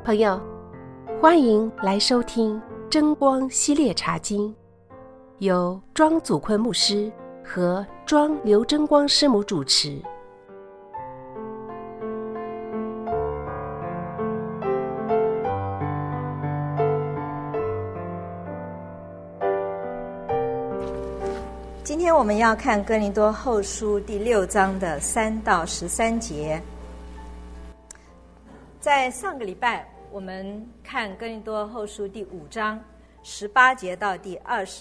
朋友，欢迎来收听真光系列茶经，由庄祖坤牧师和庄刘真光师母主持。 今天我们要看哥林多后书第6章的3到13节。在上个礼拜我们看哥林多后书第5章18节到第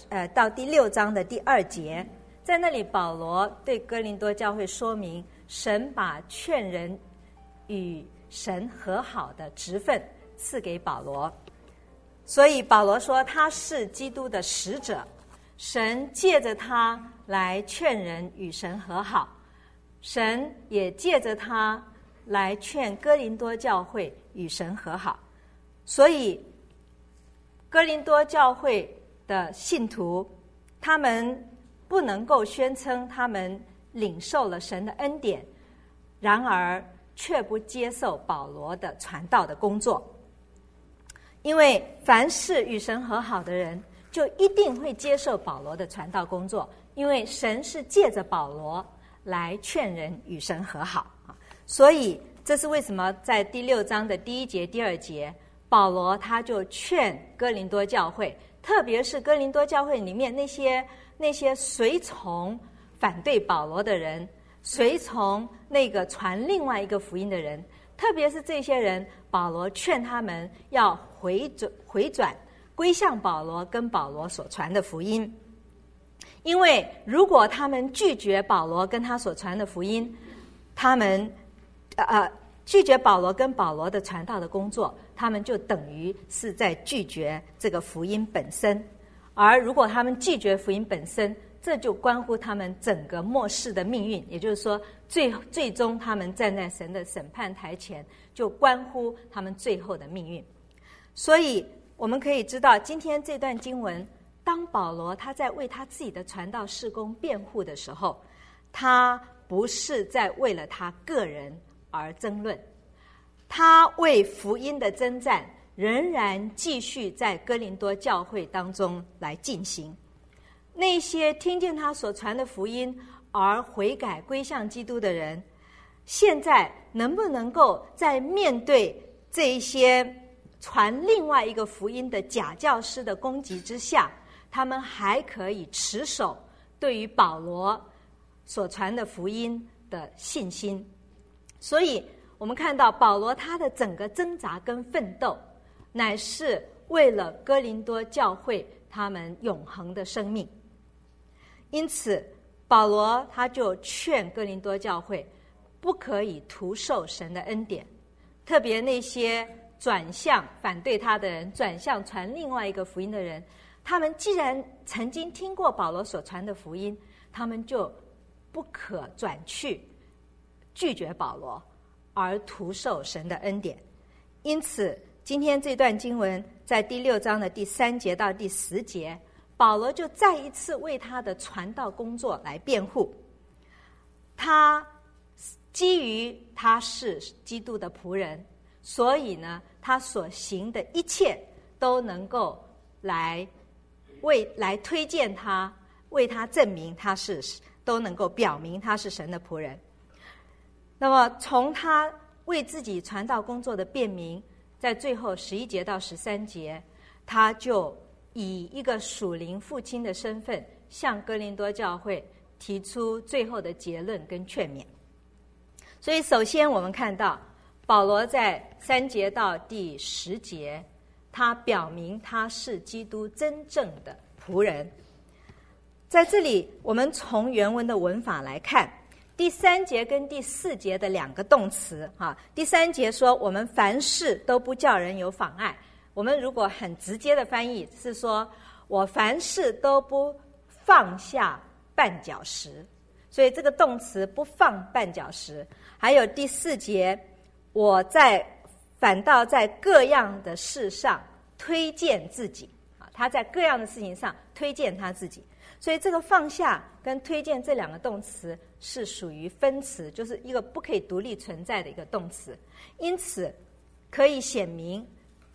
6章的第2节，在那里保罗对哥林多教会说明，神把劝人与神和好的职分赐给保罗，所以保罗说他是基督的使者，神借着他来劝人与神和好，神也借着他来劝哥林多教会与神和好。所以哥林多教会的信徒，他们不能够宣称他们领受了神的恩典，然而却不接受保罗的传道的工作。因为凡是与神和好的人，就一定会接受保罗的传道工作，因为神是借着保罗来劝人与神和好。所以这是为什么在第6章的第1节第2节，保罗他就劝哥林多教会，特别是哥林多教会里面那些随从反对保罗的人，随从那个传另外一个福音的人，特别是这些人，保罗劝他们要回转归向保罗跟保罗所传的福音。因为如果他们拒绝保罗跟他所传的福音，他们拒绝保罗跟保罗的传道的工作，他们就等于是在拒绝这个福音本身。而如果他们拒绝福音本身，这就关乎他们整个末世的命运，也就是说最终他们站在神的审判台前，就关乎他们最后的命运。所以我们可以知道，今天这段经文，当保罗他在为他自己的传道事工辩护的时候，他不是在为了他个人而争论，他为福音的征战仍然继续在哥林多教会当中来进行。那些听见他所传的福音而悔改归向基督的人，现在能不能够在面对这一些传另外一个福音的假教师的攻击之下，他们还可以持守对于保罗所传的福音的信心。所以我们看到保罗他的整个挣扎跟奋斗，乃是为了哥林多教会他们永恒的生命。因此保罗他就劝哥林多教会不可以徒受神的恩典，特别那些转向反对他的人，转向传另外一个福音的人，他们既然曾经听过保罗所传的福音，他们就不可转去拒绝保罗，而徒受神的恩典。因此今天这段经文在第6章的第3节到第10节，保罗就再一次为他的传道工作来辩护。他基于他是基督的仆人，所以呢，他所行的一切都能够来推荐他，为他证明他是，都能够表明他是神的仆人。那么从他为自己传道工作的辩明，在最后11节到13节，他就以一个属灵父亲的身份，向哥林多教会提出最后的结论跟劝勉。所以首先我们看到保罗在3节到第10节，他表明他是基督真正的仆人。在这里我们从原文的文法来看，第3节跟第4节的2个动词，第3节说我们凡事都不叫人有妨碍，我们如果很直接的翻译是说我凡事都不放下绊脚石，所以这个动词不放绊脚石。还有第4节，我反倒在各样的事上推荐自己，他在各样的事情上推荐他自己。所以这个放下跟推荐这2个动词是属于分词，就是一个不可以独立存在的一个动词。因此可以显明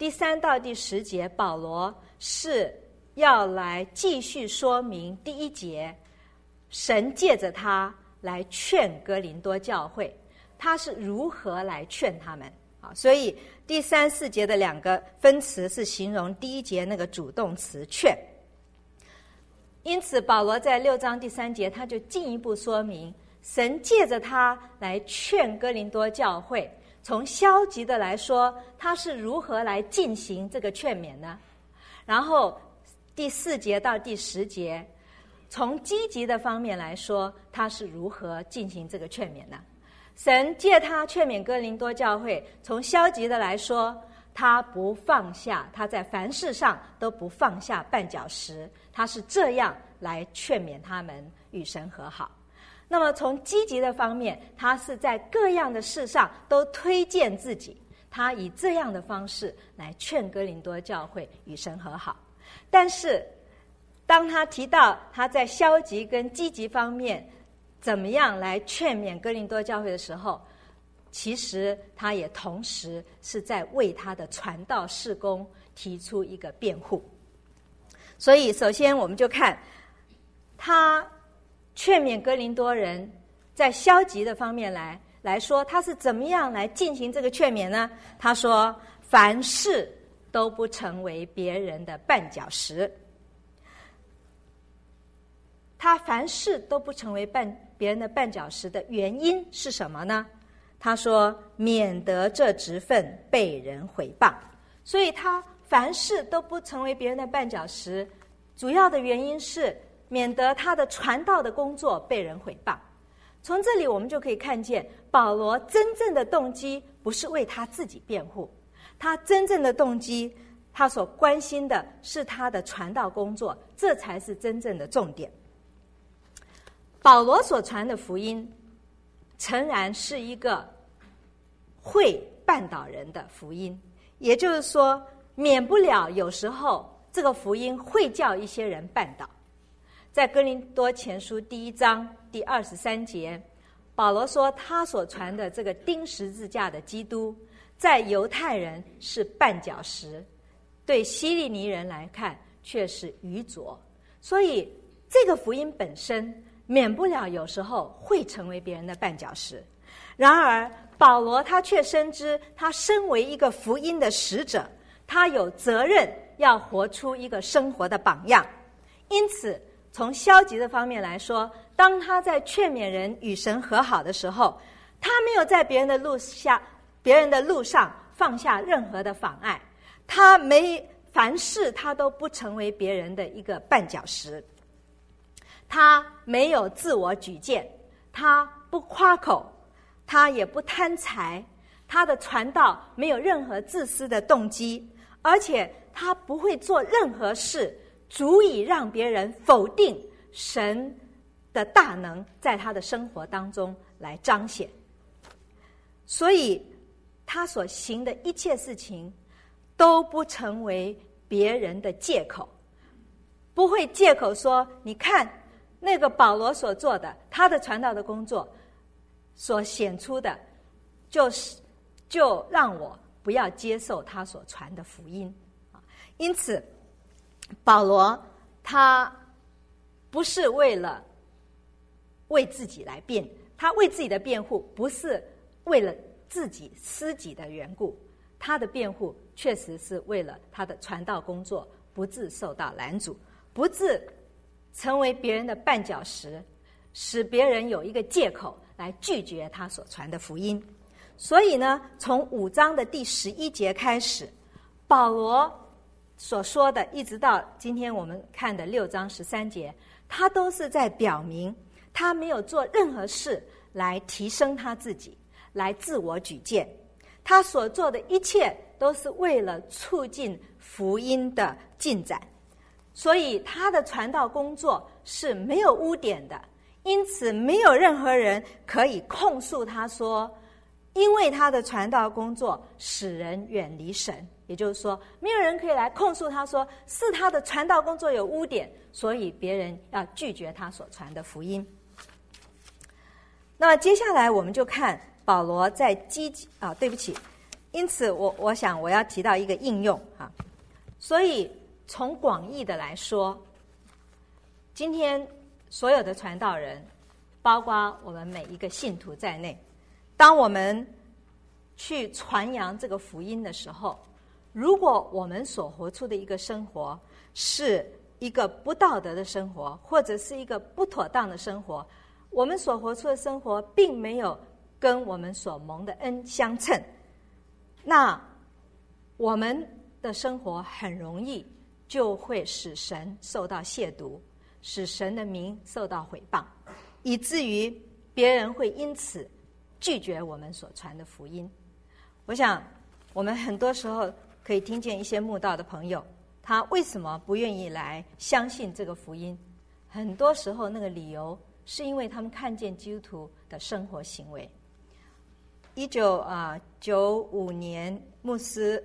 第3到第10节，保罗是要来继续说明第1节，神借着他来劝哥林多教会，他是如何来劝他们。所以第3、4节的2个分词是形容第1节那个主动词劝。因此保罗在6章第3节他就进一步说明，神借着他来劝哥林多教会，从消极的来说，他是如何来进行这个劝勉呢？然后第4节到第10节，从积极的方面来说，他是如何进行这个劝勉呢？神借他劝勉哥林多教会，从消极的来说，他不放下，他在凡事上都不放下绊脚石，他是这样来劝勉他们与神和好。那么从积极的方面，他是在各样的事上都推荐自己，他以这样的方式来劝哥林多教会与神和好。但是当他提到他在消极跟积极方面怎么样来劝勉哥林多教会的时候，其实他也同时是在为他的传道事工提出一个辩护。所以首先我们就看他劝勉哥林多人在消极的方面来说，他是怎么样来进行这个劝勉呢？他说凡事都不成为别人的绊脚石。他凡事都不成为别人的绊脚石的原因是什么呢？他说免得这职分被人毁谤。所以他凡事都不成为别人的绊脚石，主要的原因是免得他的传道的工作被人毁谤。从这里我们就可以看见，保罗真正的动机不是为他自己辩护，他真正的动机，他所关心的是他的传道工作，这才是真正的重点。保罗所传的福音诚然是一个会绊倒人的福音，也就是说免不了有时候这个福音会叫一些人绊倒。在哥林多前书第1章第23节，保罗说他所传的这个钉十字架的基督，在犹太人是绊脚石，对希利尼人来看却是愚拙。所以这个福音本身免不了有时候会成为别人的绊脚石。然而保罗他却深知，他身为一个福音的使者，他有责任要活出一个生活的榜样。因此从消极的方面来说，当他在劝勉人与神和好的时候，他没有在别人的路上放下任何的妨碍，他凡事他都不成为别人的一个绊脚石，他没有自我举荐，他不夸口，他也不贪财，他的传道没有任何自私的动机，而且他不会做任何事足以让别人否定神的大能在他的生活当中来彰显。所以他所行的一切事情都不成为别人的借口，不会借口说你看那个保罗所做的，他的传道的工作所显出的就让我不要接受他所传的福音。因此保罗他不是为自己来辩，他为自己的辩护不是为了自己私己的缘故，他的辩护确实是为了他的传道工作不致受到拦阻，不致成为别人的绊脚石，使别人有一个借口来拒绝他所传的福音。所以呢，从5章的第11节开始，保罗所说的一直到今天我们看的6章13节，他都是在表明他没有做任何事来提升他自己，来自我举荐，他所做的一切都是为了促进福音的进展。所以他的传道工作是没有污点的，因此没有任何人可以控诉他说因为他的传道工作使人远离神，也就是说没有人可以来控诉他说是他的传道工作有污点，所以别人要拒绝他所传的福音。那么接下来我们就看保罗在因此我想我要提到一个应用哈。所以从广义的来说，今天所有的传道人，包括我们每一个信徒在内，当我们去传扬这个福音的时候，如果我们所活出的一个生活是一个不道德的生活，或者是一个不妥当的生活，我们所活出的生活并没有跟我们所蒙的恩相称，那我们的生活很容易就会使神受到亵渎，使神的名受到毁谤，以至于别人会因此拒绝我们所传的福音。我想我们很多时候可以听见一些慕道的朋友，他为什么不愿意来相信这个福音？很多时候那个理由是因为他们看见基督徒的生活行为。1995年牧师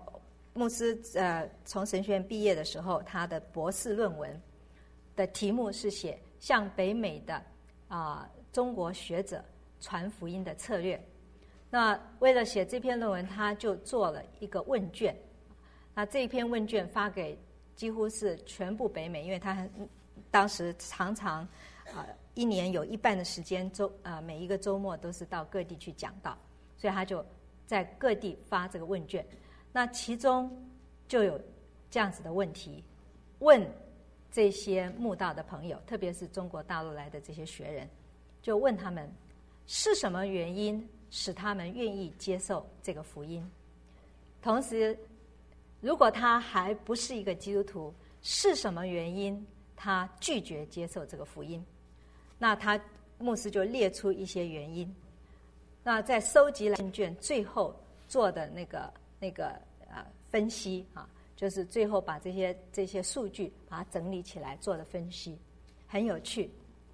从神学院毕业的时候，他的博士论文的题目是写向北美的中国学者传福音的策略。那为了写这篇论文，他就做了一个问卷。那这一篇问卷发给几乎是全部北美，因为他当时常常一年有一半的时间每一个周末都是到各地去讲道，所以他就在各地发这个问卷。那其中就有这样子的问题，问这些慕道的朋友，特别是中国大陆来的这些学人，就问他们是什么原因使他们愿意接受这个福音。同时，如果他还不是一个基督徒，是什么原因他拒绝接受这个福音？那牧师就列出一些原因。那在收集了问卷最后做的那个分析就是最后把这些数据把它整理起来做的分析，很有趣。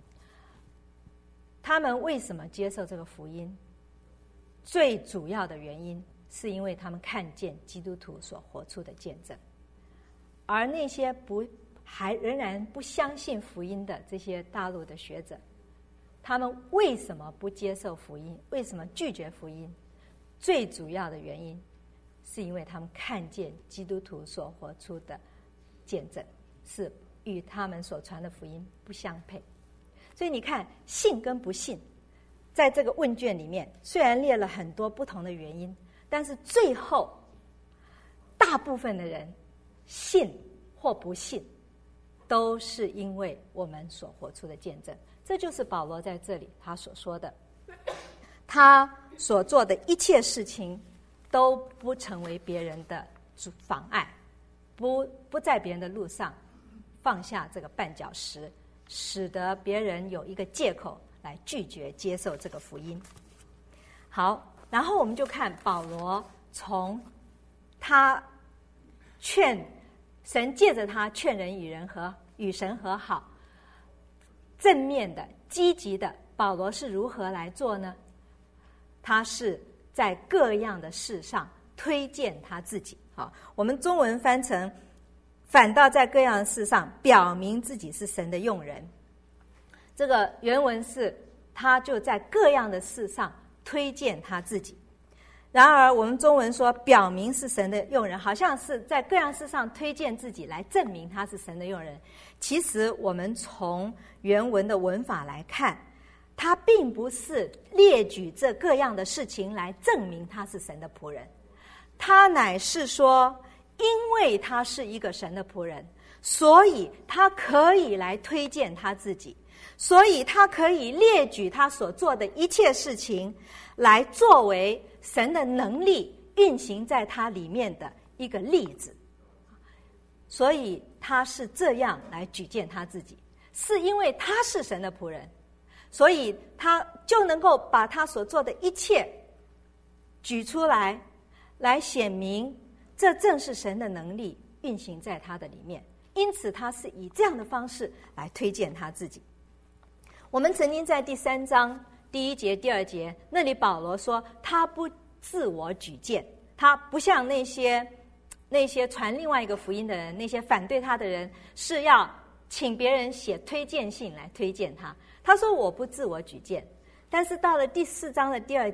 他们为什么接受这个福音？最主要的原因是因为他们看见基督徒所活出的见证，而那些仍然不相信福音的这些大陆的学者，他们为什么不接受福音？为什么拒绝福音？最主要的原因是因为他们看见基督徒所活出的见证是与他们所传的福音不相配。所以你看，信跟不信在这个问卷里面虽然列了很多不同的原因，但是最后大部分的人信或不信都是因为我们所活出的见证。这就是保罗在这里他所说的，他所做的一切事情都不成为别人的妨碍，不在别人的路上放下这个绊脚石，使得别人有一个借口来拒绝接受这个福音。好，然后我们就看保罗从他神借着他劝人与神和好，正面的积极的，保罗是如何来做呢？他是在各样的事上推荐他自己。我们中文翻成反倒在各样的事上表明自己是神的用人。这个原文是他就在各样的事上推荐他自己。然而我们中文说表明是神的用人，好像是在各样事上推荐自己来证明他是神的用人。其实我们从原文的文法来看，他并不是列举这各样的事情来证明他是神的仆人，他乃是说因为他是一个神的仆人，所以他可以来推荐他自己，所以他可以列举他所做的一切事情来作为神的能力运行在他里面的一个例子。所以他是这样来举荐他自己，是因为他是神的仆人，所以他就能够把他所做的一切举出来，来显明这正是神的能力运行在他的里面。因此他是以这样的方式来推荐他自己。我们曾经在第3章第1节第2节那里，保罗说他不自我举荐，他不像那些传另外一个福音的人，那些反对他的人是要请别人写推荐信来推荐他。他说我不自我举荐。但是到了第4章的第2节，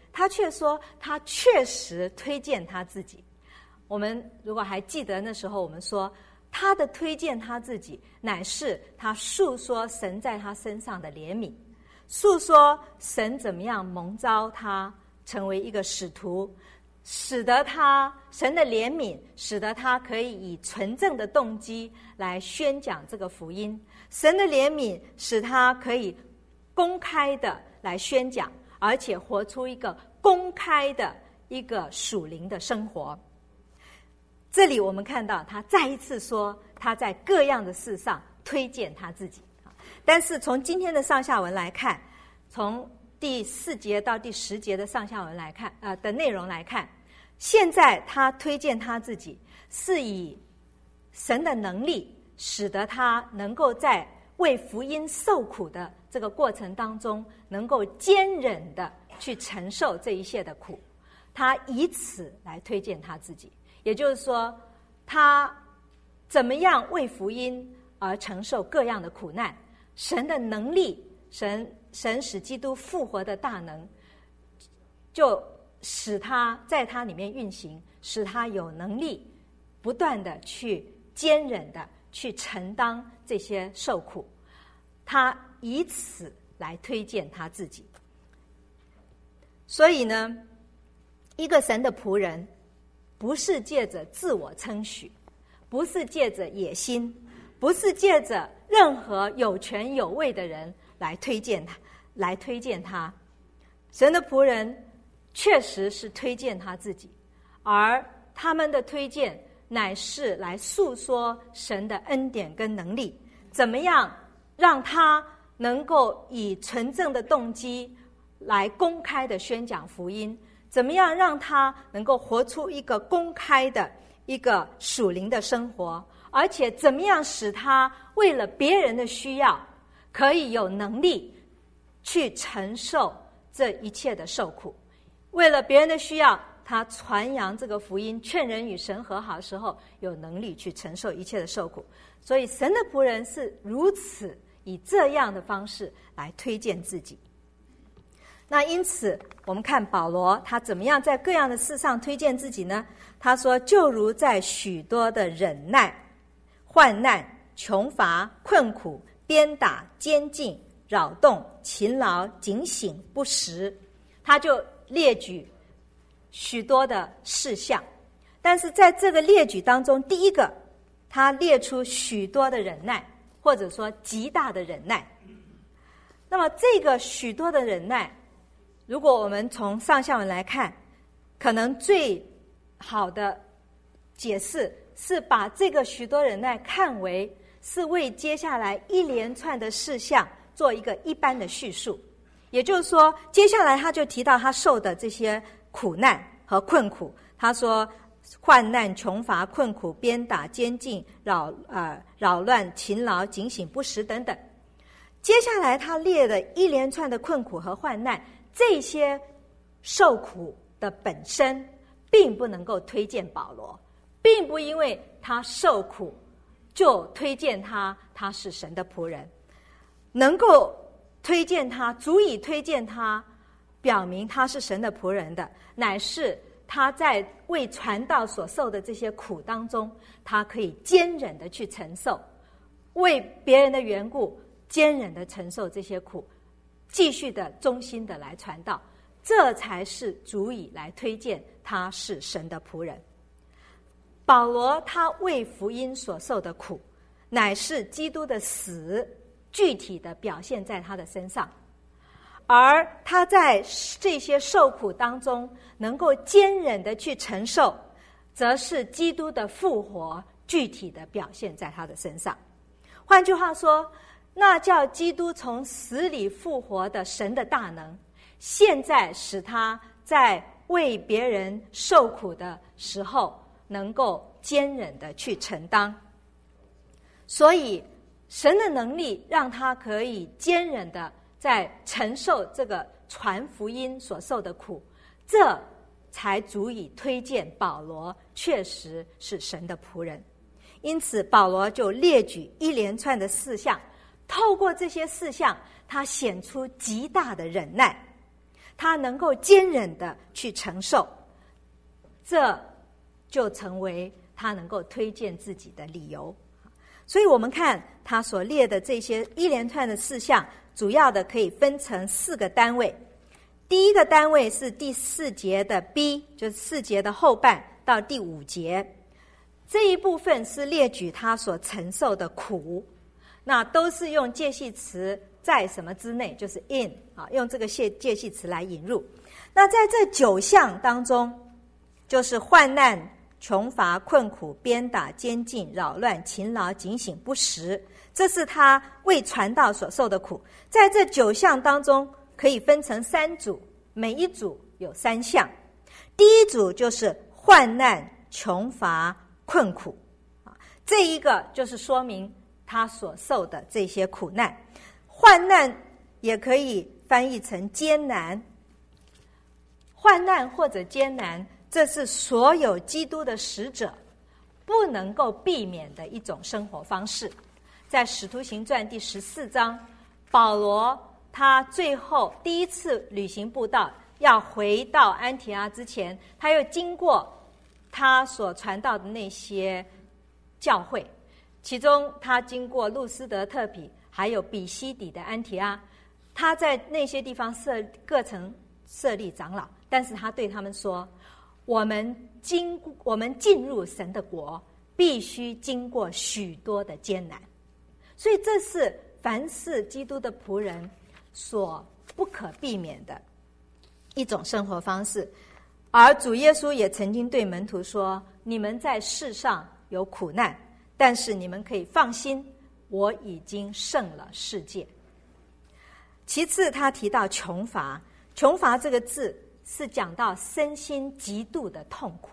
他却说他确实推荐他自己。我们如果还记得那时候我们说他的推荐他自己乃是他述说神在他身上的怜悯，述说神怎么样蒙召他成为一个使徒，使得他神的怜悯使得他可以以纯正的动机来宣讲这个福音，神的怜悯使他可以公开的来宣讲，而且活出一个公开的一个属灵的生活。这里我们看到他再一次说他在各样的事上推荐他自己。但是从今天的上下文来看，从第4节到第10节的上下文来看的内容来看，现在他推荐他自己是以神的能力使得他能够在为福音受苦的这个过程当中能够坚忍的去承受这一切的苦，他以此来推荐他自己。也就是说他怎么样为福音而承受各样的苦难，神的能力，神使基督复活的大能就使他在他里面运行，使他有能力不断的去坚忍的去承担这些受苦，他以此来推荐他自己。所以呢，一个神的仆人不是借着自我称许，不是借着野心，不是借着任何有权有位的人来推荐他。神的仆人确实是推荐他自己，而他们的推荐乃是来诉说神的恩典跟能力，怎么样让他能够以纯正的动机来公开的宣讲福音，怎么样让他能够活出一个公开的一个属灵的生活，而且怎么样使他为了别人的需要可以有能力去承受这一切的受苦。为了别人的需要，他传扬这个福音，劝人与神和好的时候有能力去承受一切的受苦。所以神的仆人是如此以这样的方式来推荐自己。那因此我们看保罗他怎么样在各样的事上推荐自己呢？他说就如在许多的忍耐、患难、穷乏、困苦、鞭打、监禁、扰动、勤劳、警醒、不时，他就列举许多的事项。但是在这个列举当中，第一个他列出许多的忍耐，或者说极大的忍耐。那么这个许多的忍耐，如果我们从上下文来看，可能最好的解释是把这个许多忍耐看为是为接下来一连串的事项做一个一般的叙述。也就是说，接下来他就提到他受的这些苦难和困苦，他说患难、穷乏、困苦、鞭打、监禁、扰乱、勤劳、警醒、不时等等。接下来他列了一连串的困苦和患难，这些受苦的本身并不能够推荐保罗，并不因为他受苦就推荐他是神的仆人。能够推荐他，足以推荐他，表明他是神的仆人的，乃是他在为传道所受的这些苦当中，他可以坚忍的去承受，为别人的缘故坚忍的承受这些苦，继续的忠心的来传道，这才是足以来推荐他是神的仆人。保罗他为福音所受的苦，乃是基督的死具体的表现在他的身上，而他在这些受苦当中能够坚忍的去承受，则是基督的复活具体的表现在他的身上。换句话说，那叫基督从死里复活的神的大能，现在使他在为别人受苦的时候能够坚忍的去承担。所以神的能力让他可以坚忍的在承受这个传福音所受的苦，这才足以推荐保罗确实是神的仆人。因此保罗就列举一连串的事项，透过这些事项他显出极大的忍耐， 他能够坚忍的去承受，这就成为他能够推荐自己的理由。所以我们看他所列的这些一连串的事项，主要的可以分成4个单位。第一个单位是第4节的 B， 就是4节的后半到第5节，这一部分是列举他所承受的苦，那都是用介系词在什么之内，就是 in 用这个介系词来引入。那在这9项当中，就是患难、穷乏、困苦、鞭打、监禁、扰乱、勤劳、警醒、不食，这是他为传道所受的苦。在这9项当中，可以分成3组，每一组有3项。第一组就是患难、穷乏、困苦，这一个就是说明他所受的这些苦难。患难也可以翻译成艰难，患难或者艰难，这是所有基督的使者不能够避免的一种生活方式。在使徒行传第14章，保罗他最后第一次旅行布道，要回到安提阿之前，他又经过他所传道的那些教会，其中他经过路斯德、特比还有比西底的安提阿，他在那些地方各城设立长老，但是他对他们说，我们进入神的国必须经过许多的艰难。所以这是凡是基督的仆人所不可避免的一种生活方式。而主耶稣也曾经对门徒说，你们在世上有苦难，但是你们可以放心，我已经胜了世界。其次他提到穷乏，穷乏这个字是讲到身心极度的痛苦。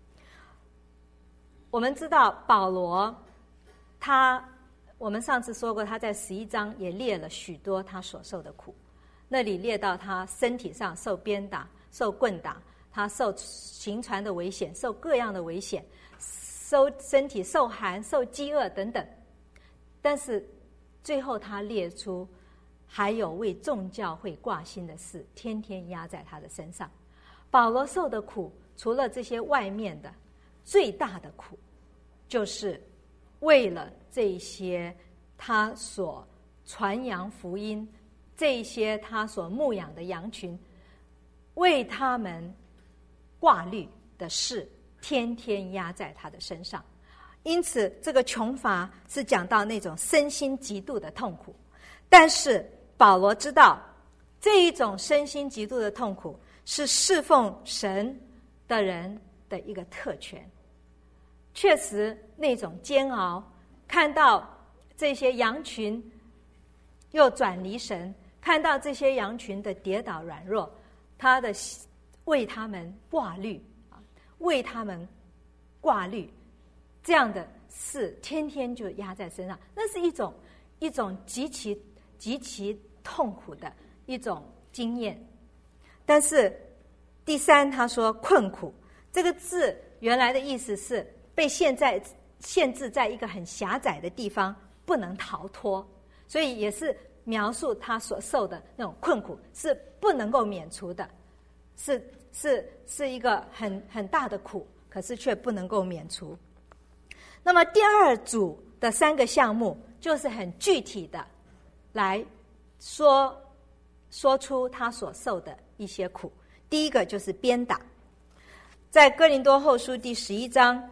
我们知道保罗我们上次说过，他在11章也列了许多他所受的苦，那里列到他身体上受鞭打、受棍打，他受行船的危险，受各样的危险，身体受寒、受饥饿等等。但是最后他列出还有为众教会挂心的事天天压在他的身上。保罗受的苦，除了这些外面的，最大的苦就是为了这些他所传扬福音，这些他所牧养的羊群，为他们挂虑的事天天压在他的身上。因此这个穷乏是讲到那种身心极度的痛苦，但是保罗知道这一种身心极度的痛苦是侍奉神的人的一个特权。确实那种煎熬，看到这些羊群又转离神，看到这些羊群的跌倒软弱，他的为他们挂虑，为他们挂虑，这样的事天天就压在身上，那是一种极其痛苦的一种经验。但是第3他说困苦，这个字原来的意思是被限制在一个很狭窄的地方，不能逃脱，所以也是描述他所受的那种困苦是不能够免除的，是一个很大的苦，可是却不能够免除。那么第2组的3个项目就是很具体的来说出他所受的一些苦。第一个就是鞭打，在哥林多后书第11章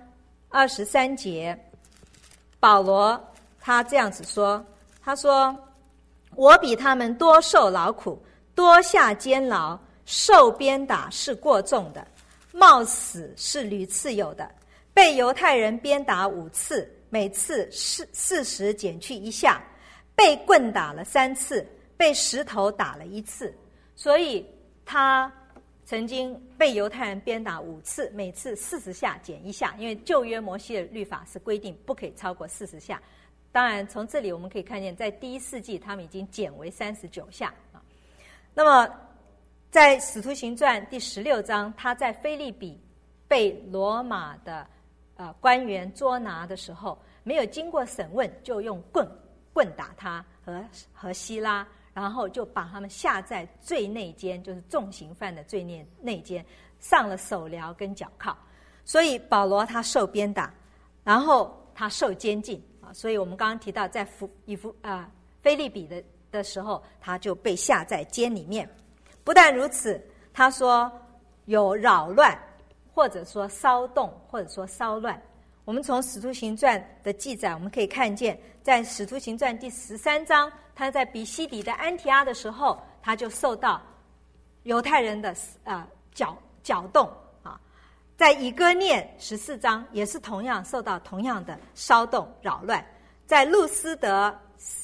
23节，保罗他这样子说，他说，我比他们多受劳苦，多下监牢，受鞭打是过重的，冒死是屡次有的，被犹太人鞭打5次，每次40减去1下，被棍打了3次，被石头打了1次。所以他曾经被犹太人鞭打5次，每次40下减1下，因为旧约摩西的律法是规定不可以超过40下。当然从这里我们可以看见，在第1世纪他们已经减为39下。那么在使徒行传第16章，他在腓立比被罗马的官员捉拿的时候，没有经过审问就用棍打他和希拉， 然后就把他们下在最内监，就是重刑犯的最内监，上了手镣跟脚铐。所以保罗他受鞭打，然后他受监禁啊。所以我们刚刚提到在腓立比的时候，他就被下在监里面。不但如此，他说有扰乱，或者说骚动，或者说骚乱。我们从使徒行传的记载，我们可以看见，在使徒行传第13章，他在比西底的安提阿的时候，他就受到犹太人的搅动啊。在以哥念14章，也是同样受到同样的骚动扰乱。在路斯德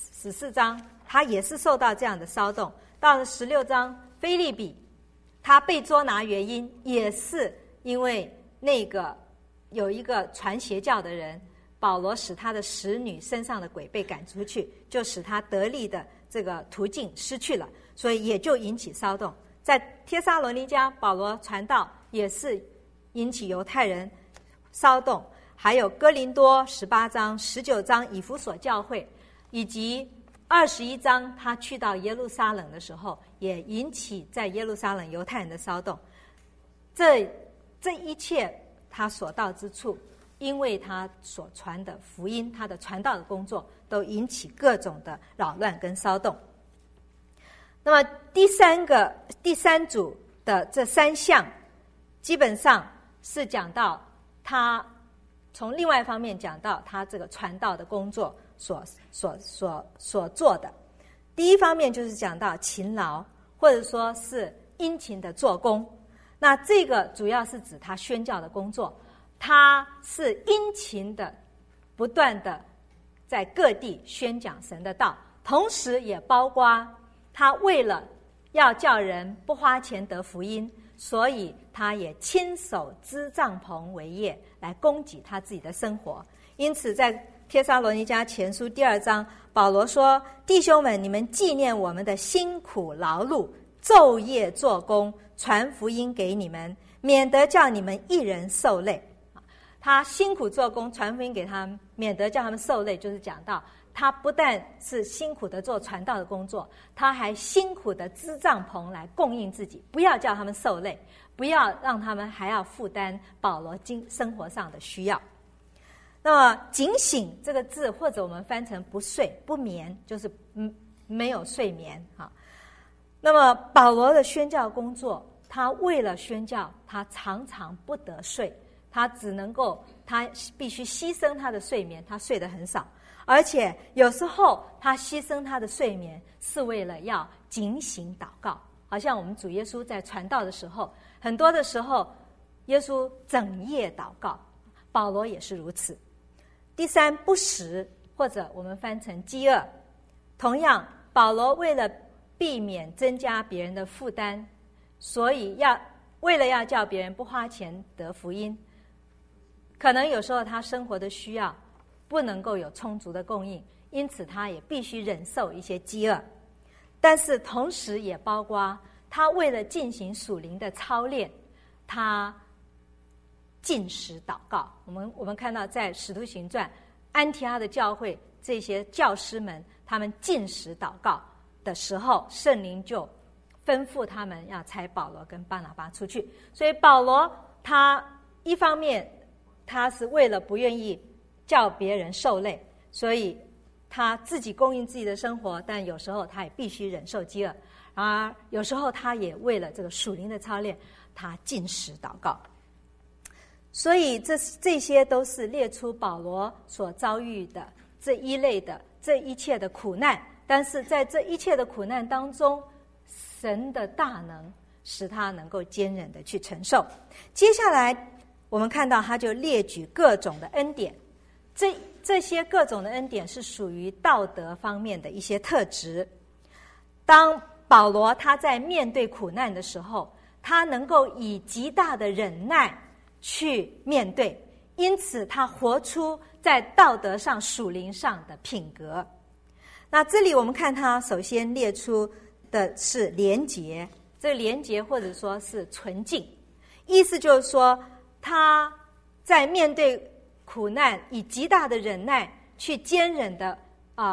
14章，他也是受到这样的骚动。到了16章，腓立比他被捉拿原因也是因为那个有一个传邪教的人，保罗使他的使女身上的鬼被赶出去，就使他得力的这个途径失去了，所以也就引起骚动。在帖撒罗尼迦，保罗传道也是引起犹太人骚动，还有哥林多18章、19章以弗所教会，以及21章他去到耶路撒冷的时候，也引起在耶路撒冷犹太人的骚动。这一切他所到之处，因为他所传的福音，他的传道的工作，都引起各种的扰乱跟骚动。那么第三组的这3项，基本上是讲到他从另外一方面讲到他这个传道的工作所做的。第一方面就是讲到勤劳，或者说是殷勤的做工。那这个主要是指他宣教的工作，他是殷勤的不断的在各地宣讲神的道，同时也包括他为了要叫人不花钱得福音，所以他也亲手织帐篷为业，来供给他自己的生活。因此在帖撒罗尼迦前书第2章，保罗说：弟兄们，你们纪念我们的辛苦劳碌，昼夜做工，传福音给你们，免得叫你们一人受累。他辛苦做工，传福音给他们，免得叫他们受累，就是讲到他不但是辛苦的做传道的工作，他还辛苦的织帐篷来供应自己，不要叫他们受累，不要让他们还要负担保罗生活上的需要。那么警醒这个字，或者我们翻成不睡不眠，就是没有睡眠啊。那么保罗的宣教工作，他为了宣教，他常常不得睡，他必须牺牲他的睡眠，他睡得很少，而且有时候他牺牲他的睡眠是为了要警醒祷告。好像我们主耶稣在传道的时候，很多的时候耶稣整夜祷告，保罗也是如此。第三，不食，或者我们翻成饥饿。同样，保罗为了避免增加别人的负担，所以为了要叫别人不花钱得福音，可能有时候他生活的需要不能够有充足的供应，因此他也必须忍受一些饥饿。但是同时也包括他为了进行属灵的操练，他禁食祷告。我们看到在使徒行传安提阿的教会，这些教师们他们禁食祷告的时候，圣灵就吩咐他们要差保罗跟巴拿巴出去。所以保罗他一方面他是为了不愿意叫别人受累，所以他自己供应自己的生活，但有时候他也必须忍受饥饿，而有时候他也为了这个属灵的操练，他禁食祷告。所以这些都是列出保罗所遭遇的这一类的这一切的苦难，但是在这一切的苦难当中，神的大能使他能够坚忍的去承受。接下来我们看到他就列举各种的恩典，这些各种的恩典是属于道德方面的一些特质。当保罗他在面对苦难的时候，他能够以极大的忍耐去面对，因此他活出在道德上属灵上的品格。那这里我们看他首先列出的是廉洁，这个廉洁或者说是纯净，意思就是说他在面对苦难以极大的忍耐去坚忍的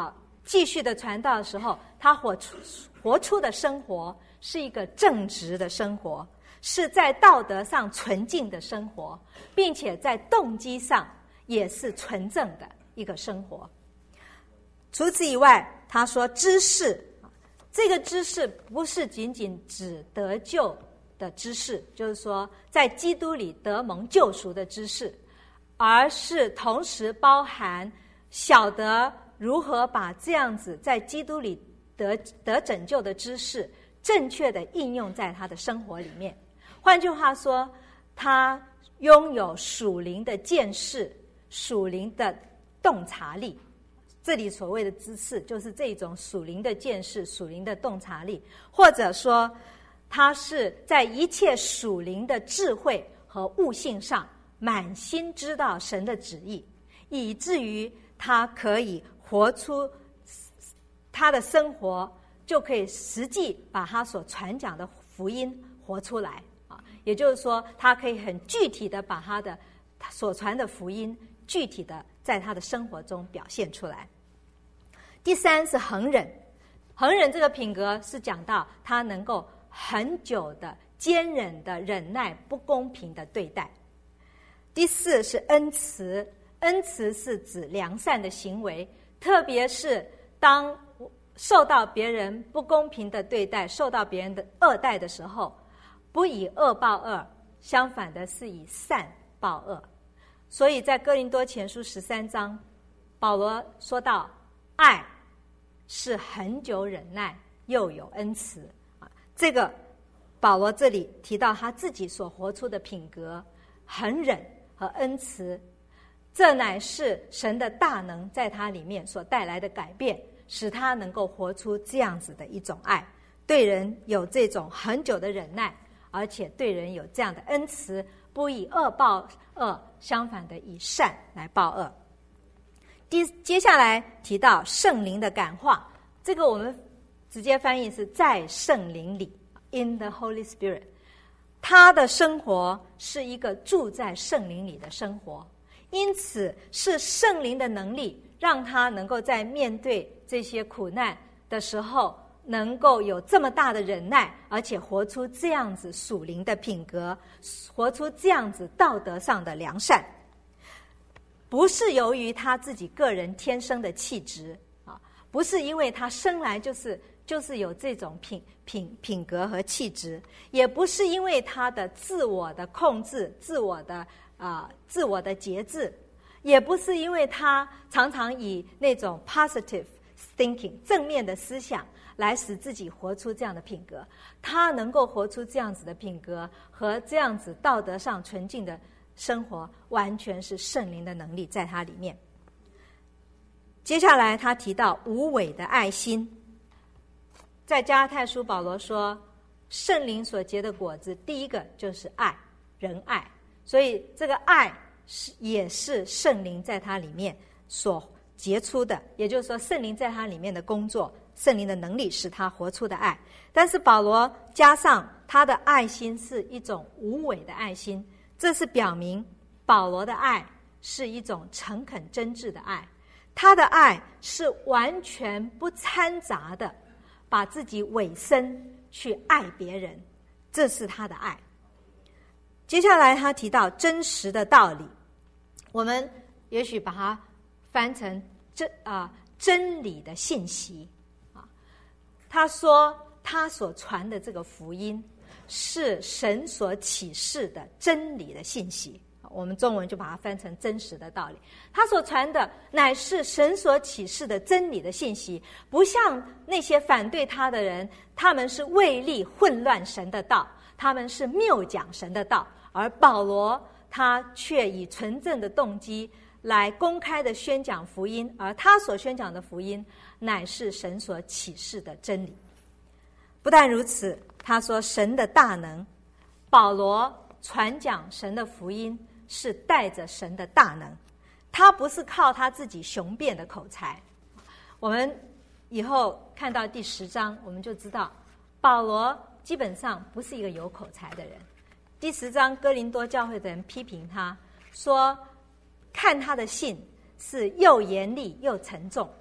继续的传道的时候，他活出的生活是一个正直的生活，是在道德上纯净的生活，并且在动机上也是纯正的一个生活。除此以外，他说知识，这个知识不是仅仅指得救的知识，就是说在基督里得蒙救赎的知识，而是同时包含晓得如何把这样子在基督里得拯救的知识正确的应用在他的生活里面。换句话说，他拥有属灵的见识，属灵的洞察力。这里所谓的知识就是这种属灵的见识，属灵的洞察力，或者说他是在一切属灵的智慧和悟性上满心知道神的旨意，以至于他可以活出他的生活，就可以实际把他所传讲的福音活出来啊。也就是说，他可以很具体的把他所传的福音具体的在他的生活中表现出来。第三是恒忍，恒忍这个品格是讲到他能够很久的坚忍的忍耐不公平的对待。第四是恩慈，恩慈是指良善的行为，特别是当受到别人不公平的对待，受到别人的恶待的时候，不以恶报恶，相反的是以善报恶。所以在哥林多前书13章，保罗说到爱是恒久忍耐，又有恩慈。这个保罗这里提到他自己所活出的品格，恒忍和恩慈，这乃是神的大能在他里面所带来的改变，使他能够活出这样子的一种爱，对人有这种恒久的忍耐，而且对人有这样的恩慈，不以恶报恶，相反的以善来报恶。接下来提到圣灵的感化，这个我们直接翻译是在圣灵里 ，in the Holy Spirit。他的生活是一个住在圣灵里的生活，因此是圣灵的能力让他能够在面对这些苦难的时候，能够有这么大的忍耐，而且活出这样子属灵的品格，活出这样子道德上的良善。不是由于他自己个人天生的气质啊，不是因为他生来就是有这种品格和气质，也不是因为他的自我的控制、自我的节制，也不是因为他常常以那种 positive thinking 正面的思想来使自己活出这样的品格。他能够活出这样子的品格和这样子道德上纯净的生活，完全是圣灵的能力在他里面。接下来他提到无伪的爱心，在加拉太书保罗说，圣灵所结的果子，第一个就是爱，仁爱。所以这个爱也是圣灵在他里面所结出的，也就是说圣灵在他里面的工作，圣灵的能力使他活出的爱。但是保罗加上他的爱心是一种无伪的爱心，这是表明保罗的爱是一种诚恳真挚的爱，他的爱是完全不掺杂的，把自己委身去爱别人，这是他的爱。接下来他提到真实的道理，我们也许把它翻成真理的信息啊。他说他所传的这个福音是神所启示的真理的信息，我们中文就把它翻成真实的道理。他所传的乃是神所启示的真理的信息，不像那些反对他的人，他们是为利混乱神的道，他们是谬讲神的道。而保罗他却以纯正的动机来公开的宣讲福音，而他所宣讲的福音乃是神所启示的真理。不但如此，他说神的大能，保罗传讲神的福音是带着神的大能，他不是靠他自己雄辩的口才。我们以后看到第10章，我们就知道保罗基本上不是一个有口才的人。第10章哥林多教会的人批评他说，看他的信是又严厉又沉重，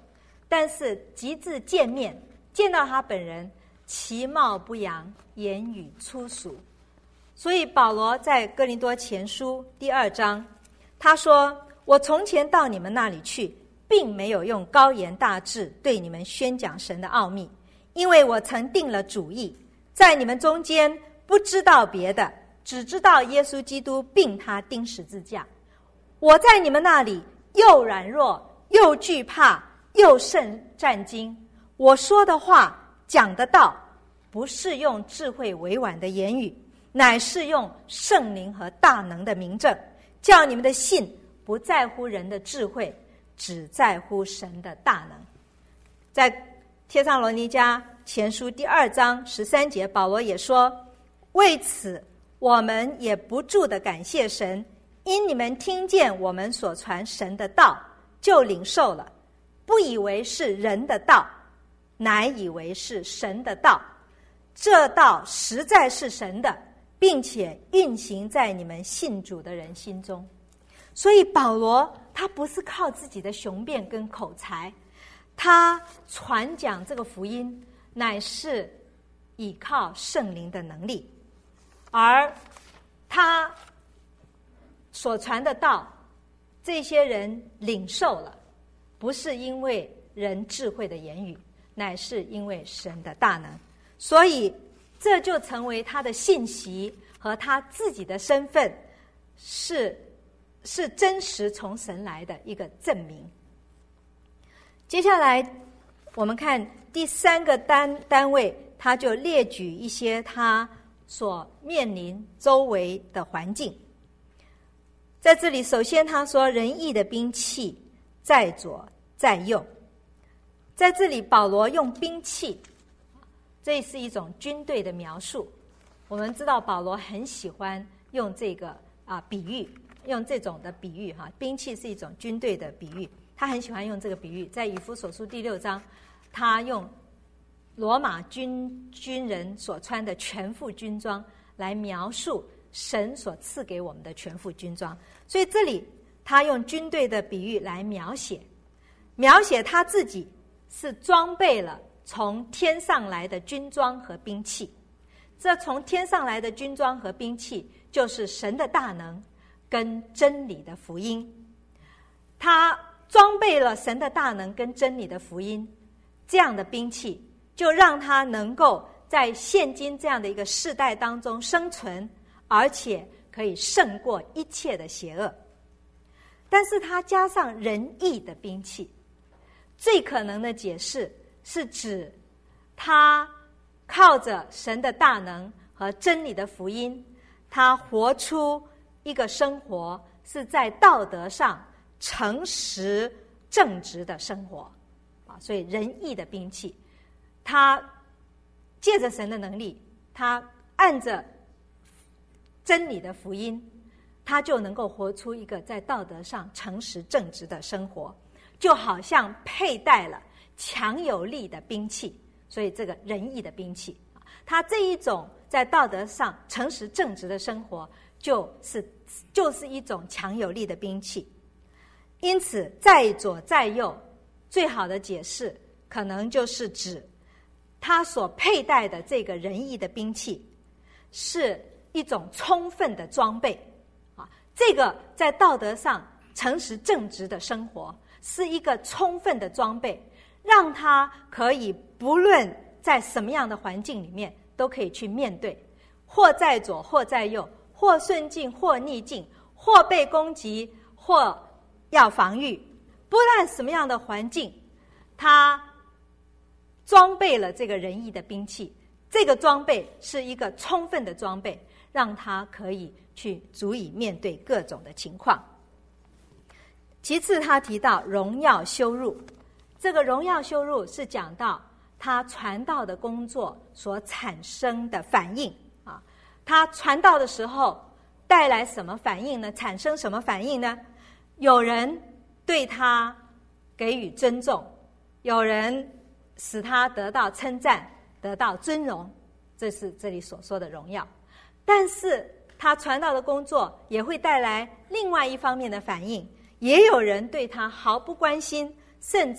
但是及至见面，见到他本人，其貌不扬，言语粗俗。所以保罗在哥林多前书第2章，他说：我从前到你们那里去，并没有用高言大志对你们宣讲神的奥秘，因为我曾定了主意，在你们中间不知道别的，只知道耶稣基督并他钉十字架。我在你们那里又软弱，又惧怕，又甚战惊。我说的话，讲的道，不是用智慧委婉的言语，乃是用圣灵和大能的明证，叫你们的信不在乎人的智慧，只在乎神的大能。在帖撒罗尼迦前书第2章13节，保罗也说：为此我们也不住地感谢神，因你们听见我们所传神的道，就领受了，不以为是人的道，乃以为是神的道。这道实在是神的，并且运行在你们信主的人心中。所以保罗他不是靠自己的雄辩跟口才，他传讲这个福音乃是倚靠圣灵的能力，而他所传的道，这些人领受了，不是因为人智慧的言语，乃是因为神的大能。所以这就成为他的信息和他自己的身份是真实从神来的一个证明。接下来我们看第3个单位，他就列举一些他所面临周围的环境。在这里首先他说仁义的兵器在左在右。在这里保罗用兵器，这是一种军队的描述。我们知道保罗很喜欢用这个比喻，用这种的比喻兵器是一种军队的比喻，他很喜欢用这个比喻。在以弗所书第6章，他用罗马军人所穿的全副军装来描述神所赐给我们的全副军装。所以这里他用军队的比喻来描写他自己是装备了从天上来的军装和兵器。这从天上来的军装和兵器就是神的大能跟真理的福音。他装备了神的大能跟真理的福音，这样的兵器就让他能够在现今这样的一个世代当中生存，而且可以胜过一切的邪恶。但是他加上仁义的兵器，最可能的解释是指他靠着神的大能和真理的福音，他活出一个生活是在道德上诚实正直的生活所以仁义的兵器，他借着神的能力，他按着真理的福音，他就能够活出一个在道德上诚实正直的生活，就好像佩戴了强有力的兵器。所以这个仁义的兵器，他这一种在道德上诚实正直的生活，就是一种强有力的兵器。因此在左在右，最好的解释可能就是指他所佩戴的这个仁义的兵器是一种充分的装备这个在道德上诚实正直的生活是一个充分的装备，让他可以不论在什么样的环境里面都可以去面对，或在左或在右，或顺境或逆境，或被攻击或要防御，不论什么样的环境，他装备了这个仁义的兵器。这个装备是一个充分的装备，让他可以去足以面对各种的情况。其次他提到荣耀羞辱，这个荣耀羞辱是讲到他传道的工作所产生的反应他传道的时候带来什么反应呢？产生什么反应呢？有人对他给予尊重，有人使他得到称赞，得到尊荣，这是这里所说的荣耀。但是他传道的工作也会带来另外一方面的反应，也有人对他毫不关心，甚至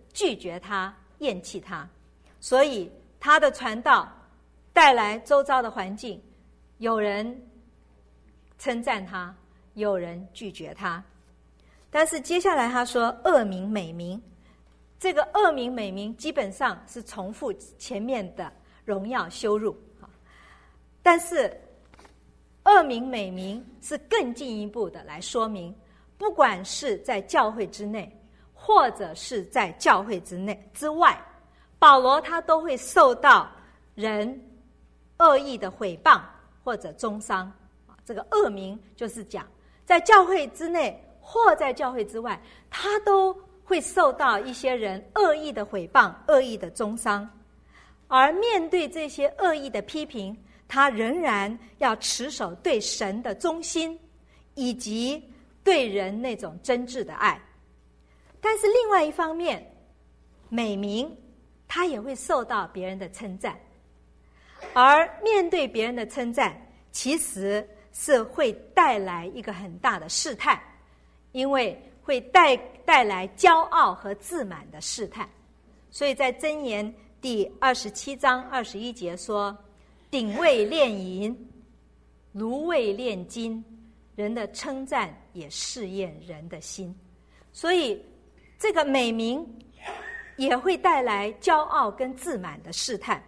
拒绝他、厌弃他，所以他的传道带来周遭的环境，有人称赞他，有人拒绝他。但是接下来他说恶名美名，这个恶名美名基本上是重复前面的荣耀羞辱，但是恶名美名是更进一步的来说明，不管是在教会之内或者是在教会之外，保罗他都会受到人恶意的毁谤或者中伤。这个恶名就是讲在教会之内或在教会之外，他都会受到一些人恶意的毁谤、恶意的中伤。而面对这些恶意的批评，他仍然要持守对神的忠心，以及对人那种真挚的爱。但是另外一方面，美名他也会受到别人的称赞，而面对别人的称赞，其实是会带来一个很大的试探，因为会带来骄傲和自满的试探。所以在箴言第27章21节说，鼎味炼银，炉味炼金，人的称赞也试验人的心。所以这个美名也会带来骄傲跟自满的试探，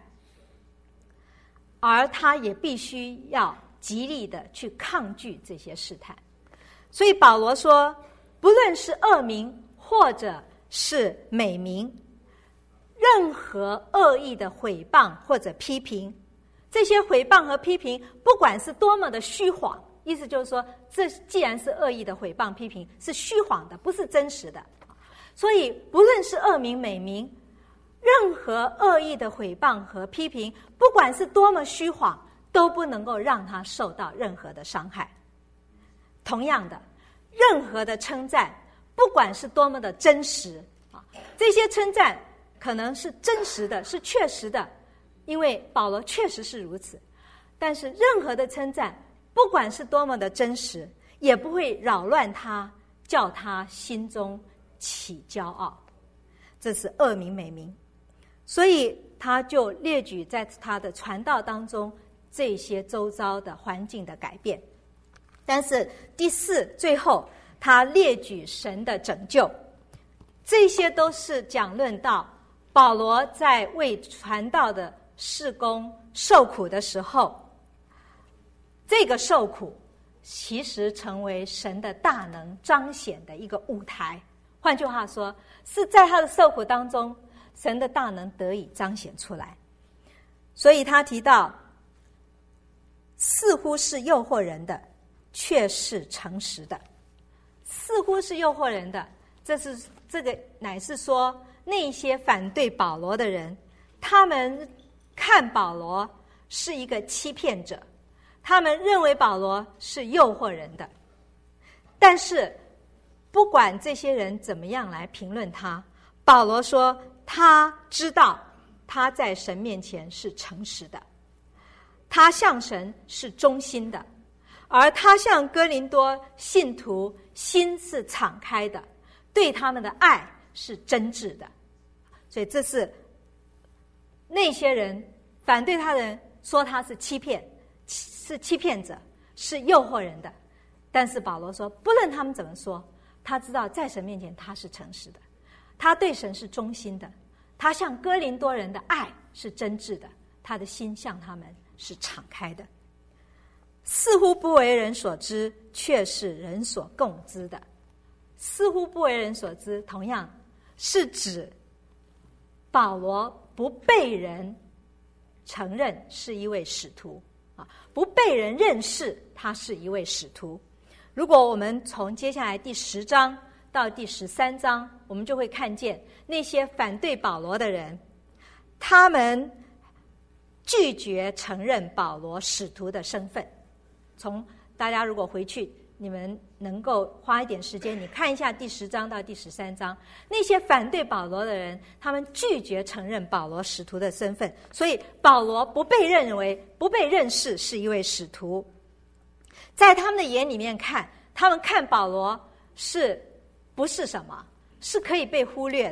而他也必须要极力的去抗拒这些试探。所以保罗说，不论是恶名或者是美名，任何恶意的毁谤或者批评，这些毁谤和批评不管是多么的虚谎，意思就是说，这既然是恶意的毁谤批评，是虚谎的，不是真实的。所以不论是恶名美名，任何恶意的毁谤和批评，不管是多么虚谎，都不能够让他受到任何的伤害。同样的，任何的称赞，不管是多么的真实，这些称赞可能是真实的，是确实的，因为保罗确实是如此。但是任何的称赞，不管是多么的真实，也不会扰乱他，叫他心中起骄傲。这是恶名美名。所以他就列举在他的传道当中这些周遭的环境的改变。但是第四，最后他列举神的拯救，这些都是讲论到保罗在为传道的事工受苦的时候，这个受苦其实成为神的大能彰显的一个舞台。换句话说，是在他的受苦当中，神的大能得以彰显出来。所以他提到，似乎是诱惑人的，却是诚实的。似乎是诱惑人的，这个乃是说，那些反对保罗的人，他们看保罗是一个欺骗者，他们认为保罗是诱惑人的。但是不管这些人怎么样来评论他，保罗说他知道他在神面前是诚实的，他向神是忠心的，而他向哥林多信徒心是敞开的，对他们的爱是真挚的。所以这是那些人反对他的人说他是欺骗者，是诱惑人的。但是保罗说，不论他们怎么说，他知道在神面前他是诚实的，他对神是忠心的，他向哥林多人的爱是真挚的，他的心向他们是敞开的。似乎不为人所知，却是人所共知的。似乎不为人所知，同样是指保罗不被人承认是一位使徒，不被人认识他是一位使徒。如果我们从接下来第10章到第13章，我们就会看见那些反对保罗的人，他们拒绝承认保罗使徒的身份。从大家如果回去，你们能够花一点时间，你看一下第10章到第13章，那些反对保罗的人，他们拒绝承认保罗使徒的身份，所以保罗不被认识是一位使徒。在他们的眼里面看，他们看保罗是不是什么，是可以被忽略的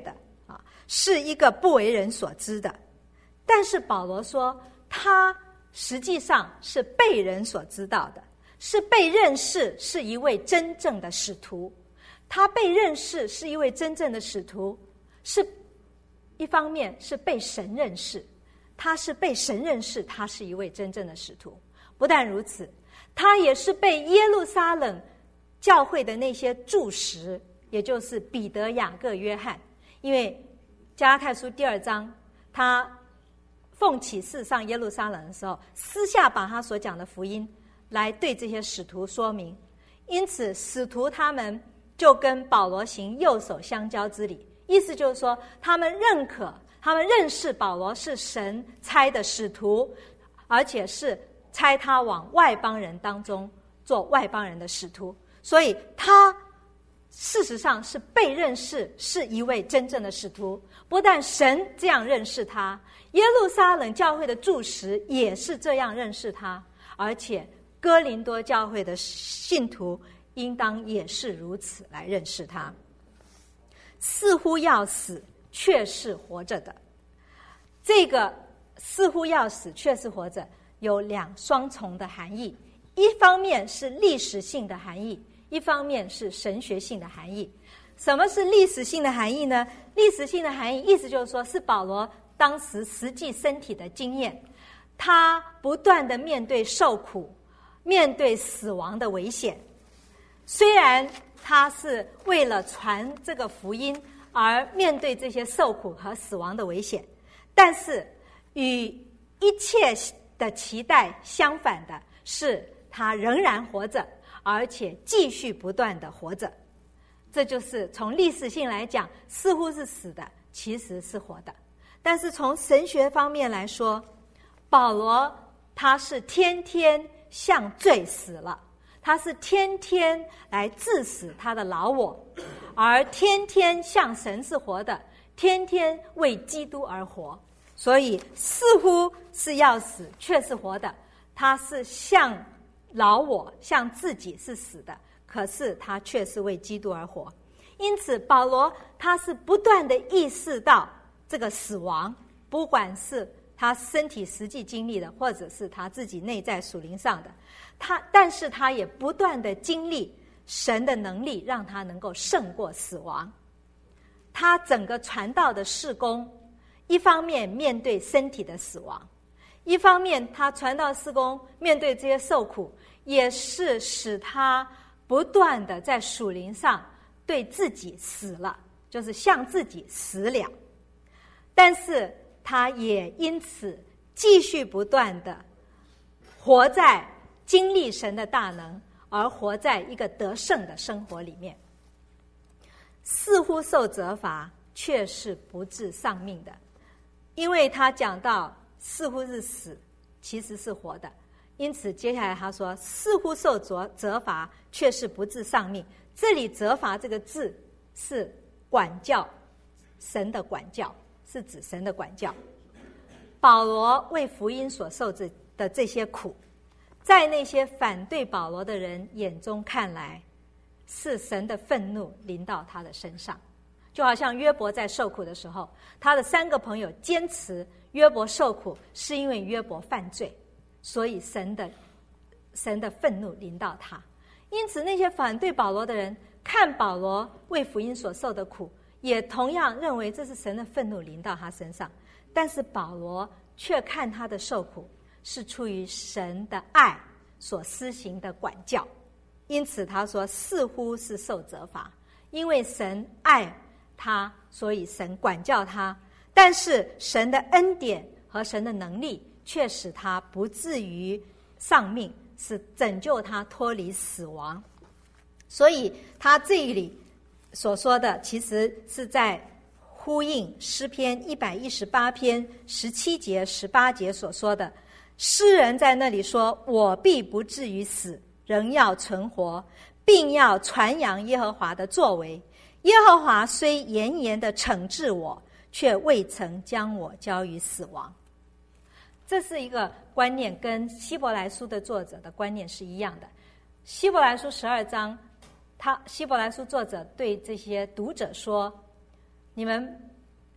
是一个不为人所知的。但是保罗说，他实际上是被人所知道的，是被认识是一位真正的使徒。他被认识是一位真正的使徒，是一方面是被神认识，他是被神认识，他是一位真正的使徒。不但如此，他也是被耶路撒冷教会的那些柱石，也就是彼得、雅各、约翰，因为加拉太书第2章，他奉启示上耶路撒冷的时候，私下把他所讲的福音来对这些使徒说明，因此使徒他们就跟保罗行右手相交之礼，意思就是说，他们认可、他们认识保罗是神差的使徒，而且是差他往外邦人当中做外邦人的使徒，所以他事实上是被认识是一位真正的使徒。不但神这样认识他，耶路撒冷教会的柱石也是这样认识他，而且哥林多教会的信徒应当也是如此来认识他。似乎要死，却是活着的。这个似乎要死，却是活着，有双重的含义。一方面是历史性的含义，一方面是神学性的含义。什么是历史性的含义呢？历史性的含义意思就是说，是保罗当时实际身体的经验，他不断的面对受苦，面对死亡的危险。虽然他是为了传这个福音而面对这些受苦和死亡的危险，但是与一切的期待相反的是，他仍然活着，而且继续不断的活着。这就是从历史性来讲，似乎是死的，其实是活的。但是从神学方面来说，保罗他是天天向罪死了，他是天天来致死他的老我，而天天向神是活的，天天为基督而活。所以似乎是要死，却是活的。他是向老我、向自己是死的，可是他却是为基督而活。因此保罗他是不断的意识到这个死亡，不管是他身体实际经历的，或者是他自己内在属灵上的，但是他也不断的经历神的能力，让他能够胜过死亡。他整个传道的事工，一方面面对身体的死亡，一方面他传道事工面对这些受苦，也是使他不断的在属灵上对自己死了，就是向自己死了。但是他也因此继续不断的活在经历神的大能，而活在一个得胜的生活里面。似乎受责罚，却是不致丧命的。因为他讲到似乎是死，其实是活的，因此接下来他说似乎受责罚，却是不致丧命。这里责罚这个字是管教，神的管教，是指神的管教。保罗为福音所受的这些苦，在那些反对保罗的人眼中看来，是神的愤怒临到他的身上。就好像约伯在受苦的时候，他的3个朋友坚持约伯受苦是因为约伯犯罪，所以神的愤怒临到他。因此那些反对保罗的人看保罗为福音所受的苦，也同样认为这是神的愤怒临到他身上。但是保罗却看他的受苦是出于神的爱所施行的管教，因此他说似乎是受责罚，因为神爱他，所以神管教他，但是神的恩典和神的能力却使他不至于丧命，是拯救他脱离死亡。所以他这里所说的其实是在呼应诗篇118篇17节18节所说的，诗人在那里说，我必不至于死，仍要存活，并要传扬耶和华的作为。耶和华虽严严的惩治我，却未曾将我交于死亡。这是一个观念，跟希伯来书的作者的观念是一样的。希伯来书12章，希伯来书作者对这些读者说，你们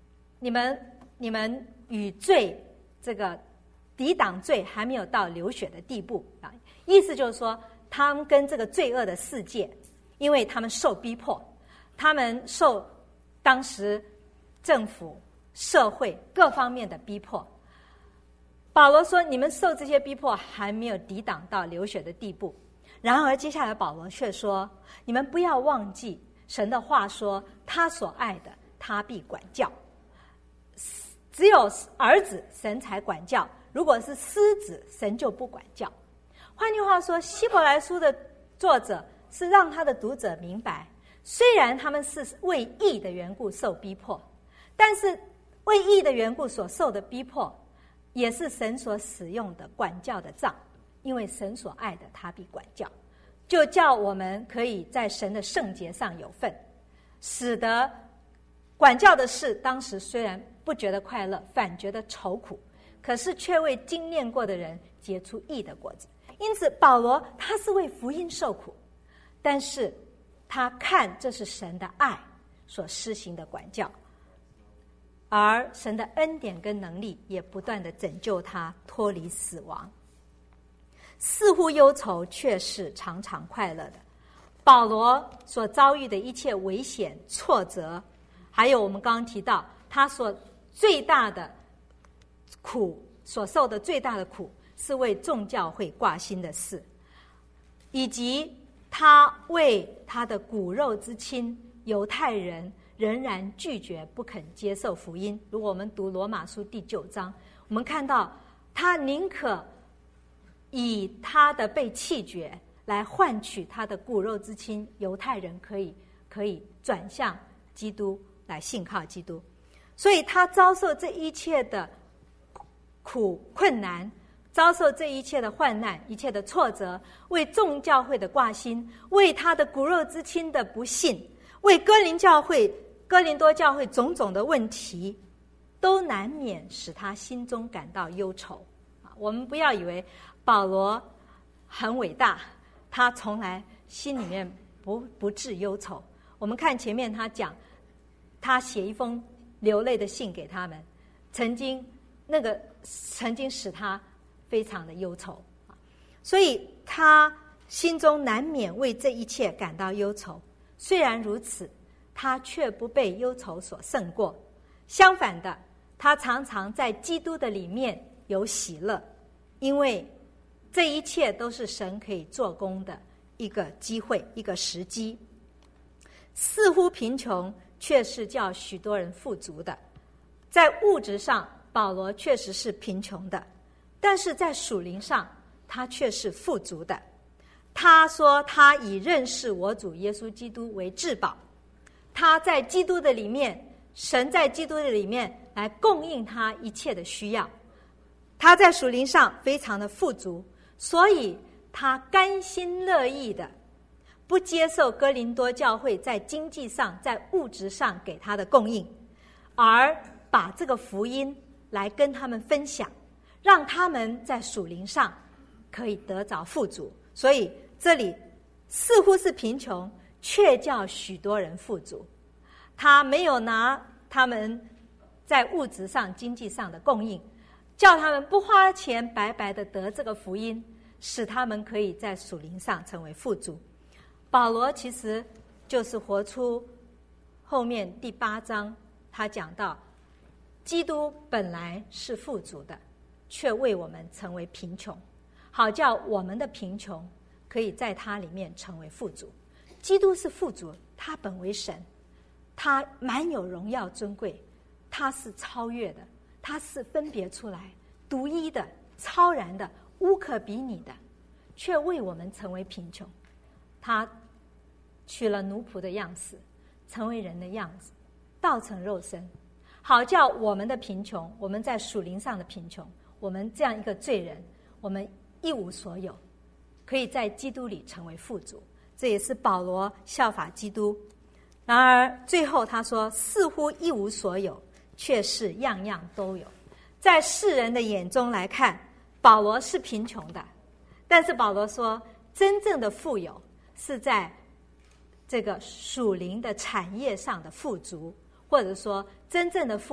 你们与罪这个抵挡罪还没有到流血的地步啊。意思就是说，他们跟这个罪恶的世界，因为他们受逼迫，他们受当时政府、社会各方面的逼迫。保罗说，你们受这些逼迫还没有抵挡到流血的地步。然而接下来保罗却说，你们不要忘记神的话说，他所爱的他必管教。只有儿子神才管教，如果是私子神就不管教。换句话说，希伯来书的作者是让他的读者明白，虽然他们是为义的缘故受逼迫，但是为义的缘故所受的逼迫也是神所使用的管教的杖，因为神所爱的他必管教，就叫我们可以在神的圣洁上有份，使得管教的事当时虽然不觉得快乐，反觉得愁苦，可是却为经验过的人结出义的果子。因此保罗他是为福音受苦，但是他看这是神的爱所施行的管教，而神的恩典跟能力也不断的拯救他脱离死亡。似乎忧愁，却是常常快乐的。保罗所遭遇的一切危险、挫折，还有我们刚刚提到他所最大的苦，所受的最大的苦，是为众教会挂心的事，以及他为他的骨肉之亲犹太人仍然拒绝不肯接受福音。如果我们读罗马书第9章，我们看到他宁可以他的被弃绝来换取他的骨肉之亲犹太人可以转向基督，来信靠基督。所以他遭受这一切的困难，遭受这一切的患难，一切的挫折，为众教会的挂心，为他的骨肉之亲的不信，为哥林多教会种种的问题，都难免使他心中感到忧愁。我们不要以为保罗很伟大，他从来心里面不致忧愁。我们看前面他讲，他写一封流泪的信给他们，曾经使他非常的忧愁，所以他心中难免为这一切感到忧愁。虽然如此，他却不被忧愁所胜过，相反的，他常常在基督的里面有喜乐，因为这一切都是神可以做工的一个机会，一个时机。似乎贫穷，却是叫许多人富足的。在物质上，保罗确实是贫穷的，但是在属灵上，他却是富足的。他说他以认识我主耶稣基督为至宝，他在基督的里面，神在基督的里面来供应他一切的需要。他在属灵上非常的富足，所以他甘心乐意的不接受哥林多教会在经济上、在物质上给他的供应，而把这个福音来跟他们分享，让他们在属灵上可以得着富足。所以这里似乎是贫穷，却叫许多人富足。他没有拿他们在物质上、经济上的供应，叫他们不花钱白白的得这个福音，使他们可以在属灵上成为富足。保罗其实就是活出后面第8章他讲到，基督本来是富足的，却为我们成为贫穷，好叫我们的贫穷可以在他里面成为富足。基督是富足，他本为神，他满有荣耀尊贵，他是超越的，他是分别出来独一的、超然的、无可比拟的，却为我们成为贫穷。他取了奴仆的样式，成为人的样子，道成肉身，好叫我们的贫穷，我们在属灵上的贫穷，我们这样一个罪人，我们一无所有，可以在基督里成为富足。这也是保罗效法基督。然而最后他说，似乎一无所有，却是样样都有。在世人的眼中来看，保罗是贫穷的，但是保罗说，真正的富有是在这个属灵的产业上的富足，或者说真正的富有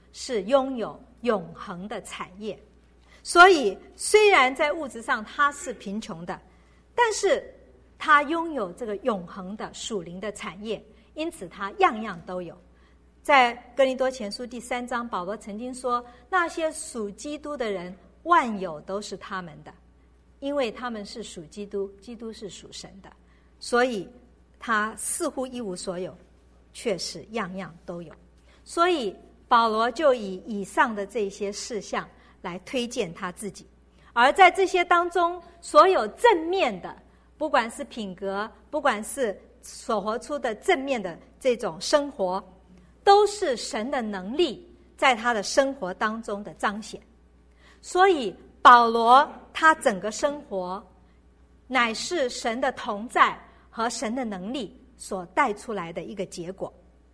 是拥有永恒的产业。所以虽然在物质上他是贫穷的，但是他拥有这个永恒的属灵的产业，因此他样样都有。在哥林多前书第3章，保罗曾经说，那些属基督的人万有都是他们的，因为他们是属基督，基督是属神的，所以他似乎一无所有，却是样样都有。所以保罗就以上的这些事项来推荐他自己。而在这些当中，所有正面的，不管是品格，不管是所活出的正面的这种生活，都是神的能力在他的生活当中的彰显。所以保罗他整个生活乃是神的同在和神的能力所带出来的一个结果。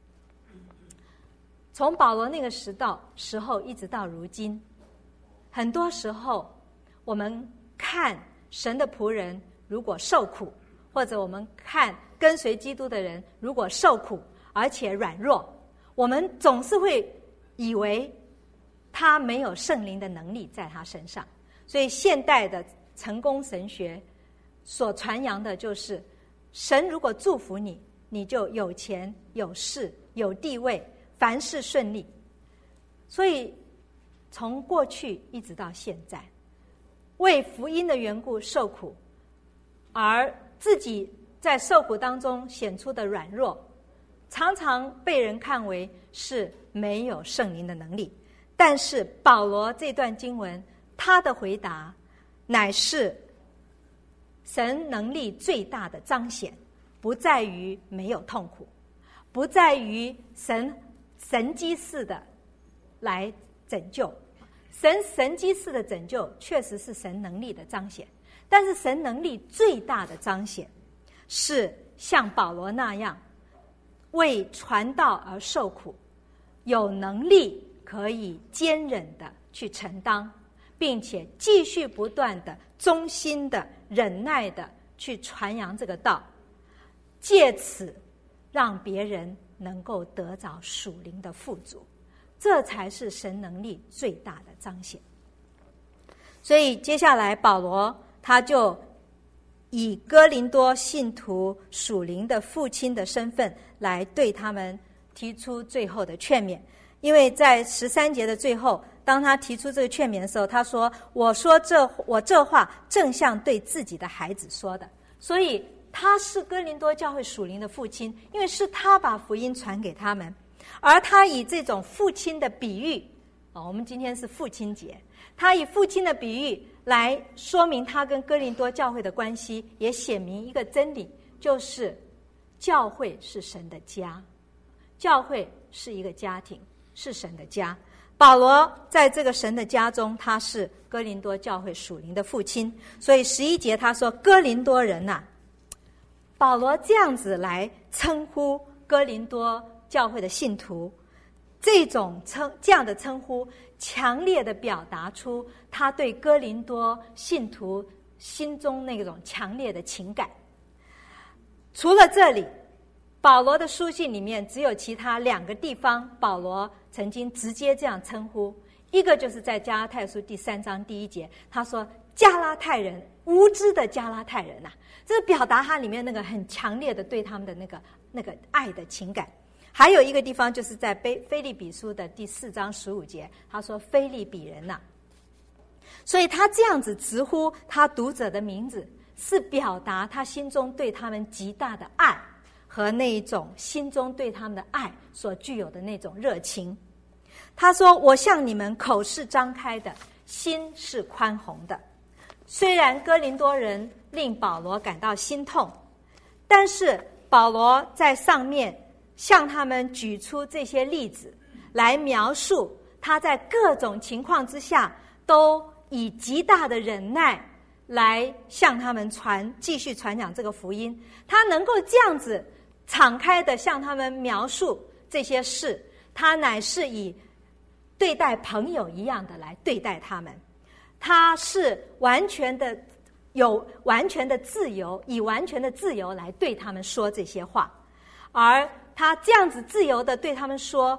从保罗那个时候一直到如今，很多时候我们看神的仆人如果受苦，或者我们看跟随基督的人如果受苦而且软弱，我们总是会以为他没有圣灵的能力在他身上。所以现代的成功神学所传扬的就是，神如果祝福你，你就有钱有势有地位，凡事顺利。所以从过去一直到现在，为福音的缘故受苦，而自己在受苦当中显出的软弱，常常被人看为是没有圣灵的能力。但是保罗这段经文，他的回答乃是神能力最大的彰显，不在于没有痛苦，不在于神迹式的来拯救。神迹式的拯救确实是神能力的彰显，但是神能力最大的彰显是像保罗那样为传道而受苦，有能力可以坚忍的去承担，并且继续不断的忠心的忍耐的去传扬这个道，借此让别人能够得着属灵的富足，这才是神能力最大的彰显。所以接下来保罗他就以哥林多信徒属灵的父亲的身份来对他们提出最后的劝勉。因为在13节的最后，当他提出这个劝勉的时候，他说，我这话正像对自己的孩子说的。所以他是哥林多教会属灵的父亲，因为是他把福音传给他们，而他以这种父亲的比喻，我们今天是父亲节，他以父亲的比喻来说明他跟哥林多教会的关系，也显明一个真理，就是教会是神的家，教会是一个家庭，是神的家。保罗在这个神的家中，他是哥林多教会属灵的父亲。所以11节他说，哥林多人啊，保罗这样子来称呼哥林多教会的信徒，这样的称呼强烈的表达出他对哥林多信徒心中那种强烈的情感。除了这里，保罗的书信里面只有其他2个地方保罗曾经直接这样称呼。一个就是在加拉太书第3章第1节，他说，加拉太人，无知的加拉太人啊，这表达他里面那个很强烈的对他们的那个爱的情感。还有一个地方就是在腓立比书的第4章15节，他说，腓立比人啊。所以他这样子直呼他读者的名字，是表达他心中对他们极大的爱，和那一种心中对他们的爱所具有的那种热情。他说，我向你们口是张开的，心是宽宏的。虽然哥林多人令保罗感到心痛，但是保罗在上面向他们举出这些例子来描述他在各种情况之下都以极大的忍耐来向他们继续传讲这个福音。他能够这样子敞开的向他们描述这些事，他乃是以对待朋友一样的来对待他们。他是完全的自由，以完全的自由来对他们说这些话。而他这样子自由的对他们说，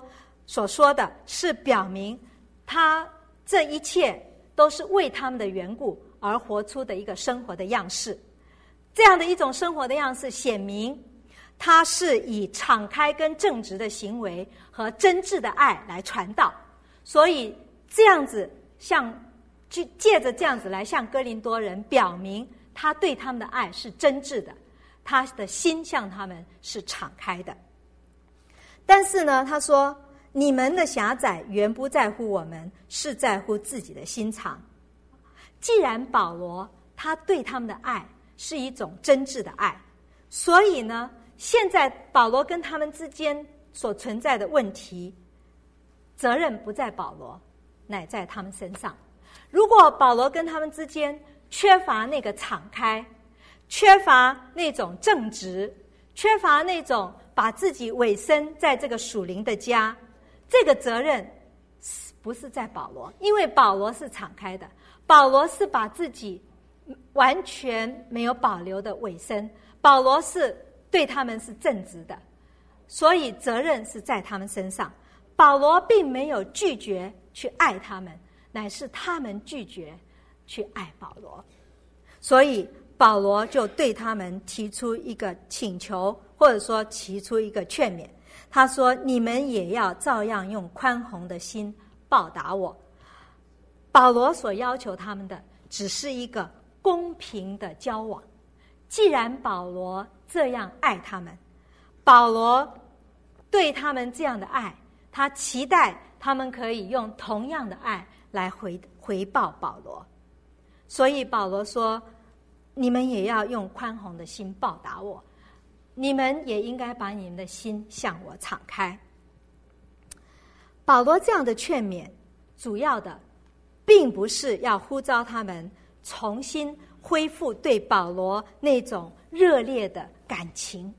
所说的是表明他这一切都是为他们的缘故而活出的一个生活的样式。这样的一种生活的样式显明他是以敞开跟正直的行为和真挚的爱来传道，所以这样子借着这样子来向哥林多人表明他对他们的爱是真挚的，他的心向他们是敞开的。但是呢，他说你们的狭窄原不在乎我们，是在乎自己的心肠。既然保罗他对他们的爱是一种真挚的爱，所以呢，现在保罗跟他们之间所存在的问题，责任不在保罗，乃在他们身上。如果保罗跟他们之间缺乏那个敞开，缺乏那种正直，缺乏那种把自己委身在这个属灵的家，这个责任不是在保罗，因为保罗是敞开的，保罗是把自己完全没有保留的委身，保罗是对他们是正直的，所以责任是在他们身上。保罗并没有拒绝去爱他们，乃是他们拒绝去爱保罗。所以保罗就对他们提出一个请求，或者说提出一个劝勉。他说你们也要照样用宽宏的心报答我。保罗所要求他们的只是一个公平的交往。既然保罗这样爱他们，保罗对他们这样的爱，他期待他们可以用同样的爱来回报保罗。所以保罗说你们也要用宽宏的心报答我，你们也应该把你们的心向我敞开。保罗这样的劝勉，主要的并不是要呼召他们重新恢复对保罗那种热烈的感情。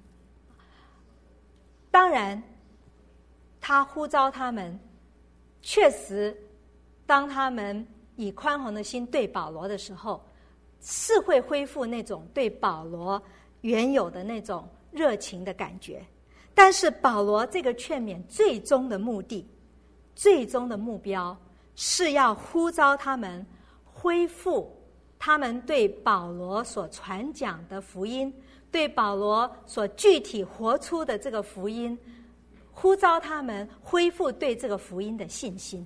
当然他呼召他们，确实当他们以宽宏的心对保罗的时候，是会恢复那种对保罗原有的那种热情的感觉。但是保罗这个劝勉最终的目的，最终的目标，是要呼召他们恢复他们对保罗所传讲的福音，对保罗所具体活出的这个福音，呼召他们恢复对这个福音的信心。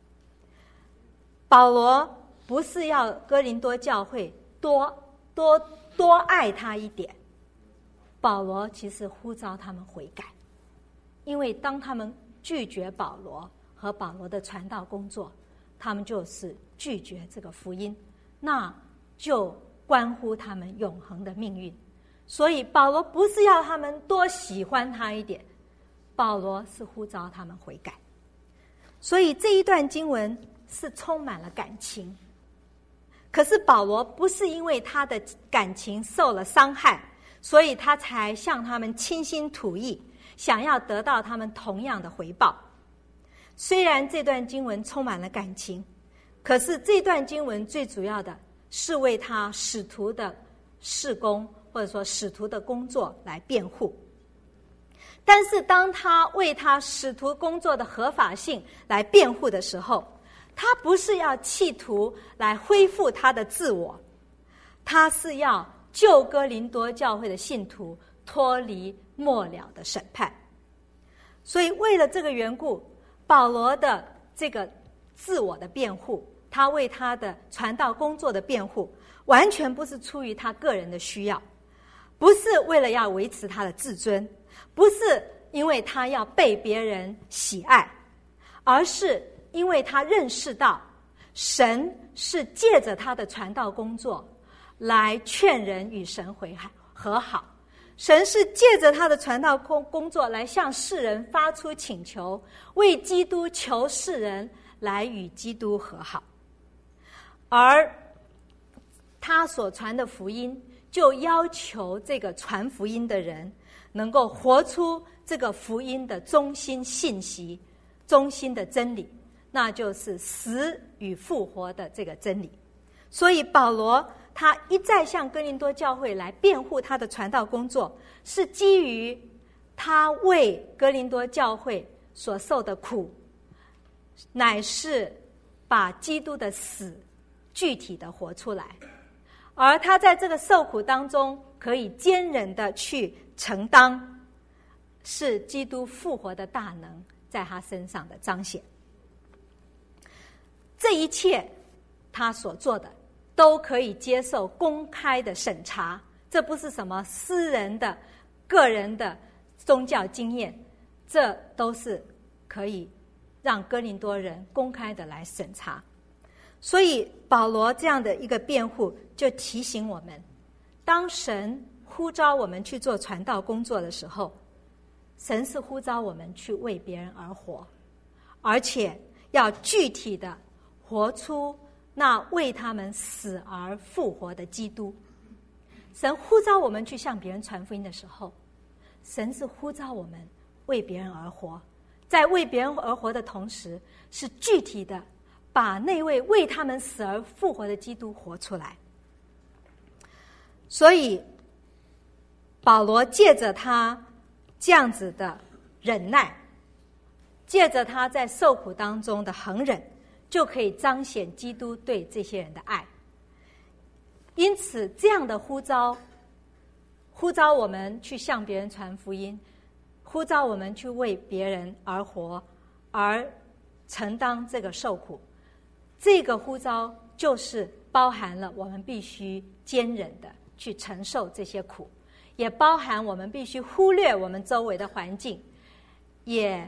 保罗不是要哥林多教会多爱他一点，保罗其实呼召他们悔改。因为当他们拒绝保罗和保罗的传道工作，他们就是拒绝这个福音，那就关乎他们永恒的命运。所以保罗不是要他们多喜欢他一点，保罗是呼召他们悔改。所以这一段经文是充满了感情，可是保罗不是因为他的感情受了伤害，所以他才向他们倾心吐意，想要得到他们同样的回报。虽然这段经文充满了感情，可是这段经文最主要的是为他使徒的事工，或者说使徒的工作来辩护。但是当他为他使徒工作的合法性来辩护的时候，他不是要企图来恢复他的自我，他是要救哥林多教会的信徒脱离末了的审判。所以为了这个缘故，保罗的这个自我的辩护，他为他的传道工作的辩护，完全不是出于他个人的需要，不是为了要维持他的自尊，不是因为他要被别人喜爱，而是因为他认识到神是借着他的传道工作来劝人与神和好，神是借着他的传道工作来向世人发出请求，为基督求世人来与基督和好。而他所传的福音就要求这个传福音的人能够活出这个福音的中心信息，中心的真理，那就是死与复活的这个真理。所以保罗他一再向哥林多教会来辩护他的传道工作，是基于他为哥林多教会所受的苦，乃是把基督的死具体的活出来，而他在这个受苦当中可以坚忍的去承担，是基督复活的大能在他身上的彰显。这一切他所做的都可以接受公开的审查，这不是什么私人的个人的宗教经验，这都是可以让哥林多人公开的来审查。所以保罗这样的一个辩护就提醒我们，当神呼召我们去做传道工作的时候，神是呼召我们去为别人而活，而且要具体的活出那为他们死而复活的基督。神呼召我们去向别人传福音的时候，神是呼召我们为别人而活，在为别人而活的同时，是具体的把那位为他们死而复活的基督活出来。所以保罗借着他这样子的忍耐，借着他在受苦当中的恒忍，就可以彰显基督对这些人的爱。因此这样的呼召我们去向别人传福音，呼召我们去为别人而活，而承担这个受苦，这个呼召就是包含了我们必须坚忍的去承受这些苦，也包含我们必须忽略我们周围的环境，也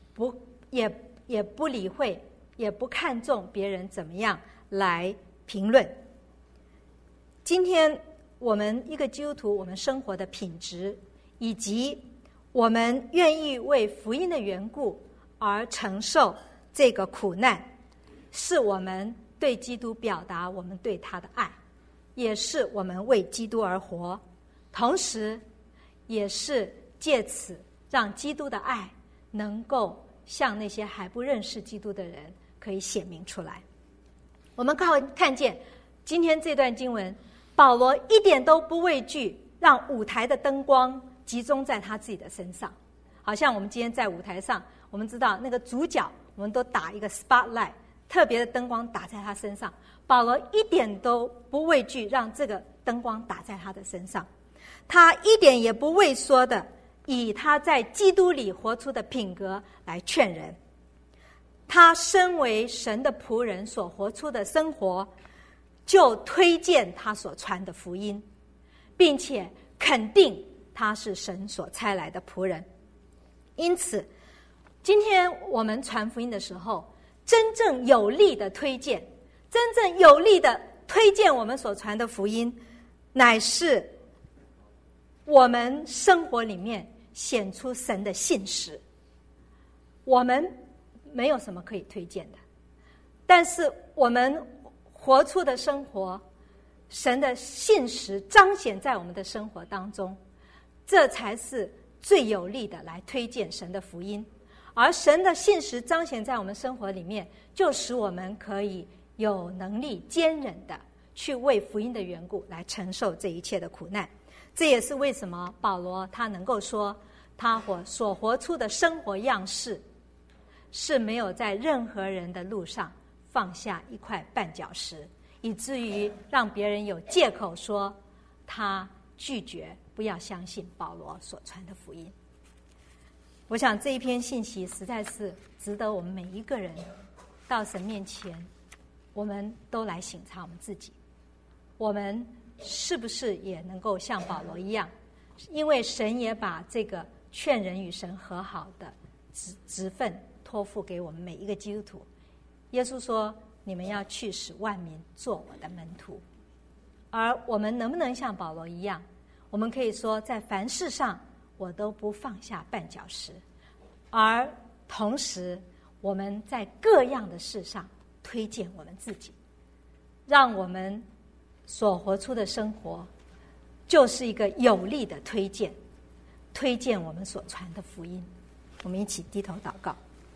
不理会，也不看重别人怎么样来评论。今天我们一个基督徒，我们生活的品质，以及我们愿意为福音的缘故而承受这个苦难，是我们对基督表达我们对他的爱，也是我们为基督而活，同时也是借此让基督的爱能够向那些还不认识基督的人可以显明出来。我们看见今天这段经文，保罗一点都不畏惧让舞台的灯光集中在他自己的身上，好像我们今天在舞台上，我们知道那个主角我们都打一个 spotlight， 特别的灯光打在他身上，保罗一点都不畏惧让这个灯光打在他的身上，他一点也不畏缩的以他在基督里活出的品格来劝人。他身为神的仆人所活出的生活，就推荐他所传的福音，并且肯定他是神所差来的仆人。因此今天我们传福音的时候，真正有力的推荐，真正有力的推荐我们所传的福音，乃是我们生活里面显出神的信实。我们没有什么可以推荐的，但是我们活出的生活，神的信实彰显在我们的生活当中，这才是最有力的来推荐神的福音。而神的信实彰显在我们生活里面，就使我们可以有能力坚忍的去为福音的缘故来承受这一切的苦难。这也是为什么保罗他能够说，他所活出的生活样式是没有在任何人的路上放下一块绊脚石，以至于让别人有借口说他拒绝不要相信保罗所传的福音。我想这一篇信息实在是值得我们每一个人到神面前，我们都来省察我们自己，我们是不是也能够像保罗一样，因为神也把这个劝人与神和好的职分托付给我们每一个基督徒。耶稣说，你们要去使万民做我的门徒。而我们能不能像保罗一样，我们可以说在凡事上我都不放下绊脚石，而同时我们在各样的事上推荐我们自己，让我们所活出的生活就是一个有力的推荐我们所传的福音。我们一起低头祷告。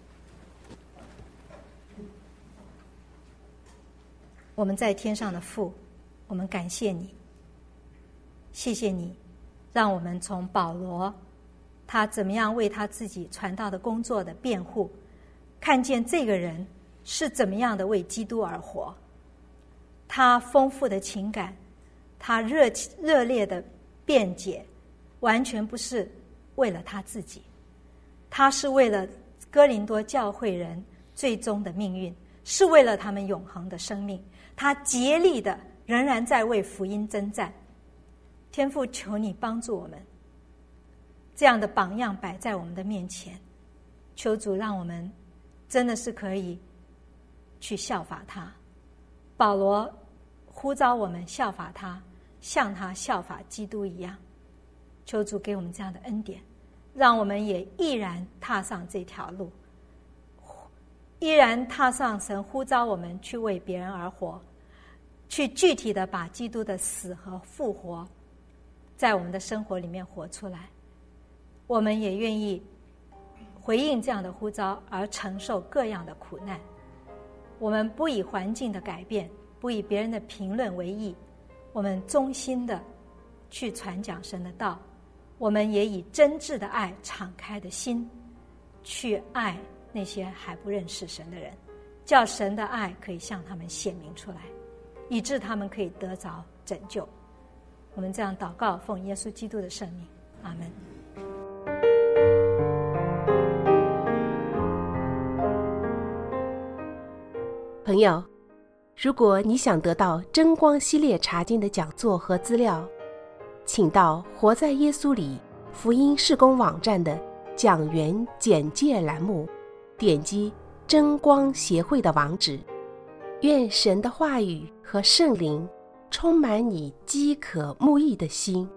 我们在天上的父，我们感谢你，谢谢你让我们从保罗他怎么样为他自己传道的工作的辩护，看见这个人是怎么样的为基督而活。他丰富的情感，他热烈的辩解，完全不是为了他自己，他是为了哥林多教会人最终的命运，是为了他们永恒的生命。他竭力的仍然在为福音征战。天父，求你帮助我们，这样的榜样摆在我们的面前，求主让我们真的是可以去效法他。保罗呼召我们效法他，像他效法基督一样。求主给我们这样的恩典，让我们也毅然踏上这条路，依然踏上神呼召我们去为别人而活，去具体的把基督的死和复活在我们的生活里面活出来。我们也愿意回应这样的呼召而承受各样的苦难。我们不以环境的改变，不以别人的评论为意，我们忠心的去传讲神的道。我们也以真挚的爱，敞开的心去爱那些还不认识神的人，叫神的爱可以向他们显明出来，以致他们可以得着拯救。我们这样祷告，奉耶稣基督的圣名，阿们。 朋友，如果你想得到真光系列查经的讲座和资料，请到活在耶稣里福音事工网站的讲员简介栏目，点击真光协会的网址。愿神的话语和圣灵充满你饥渴慕义的心，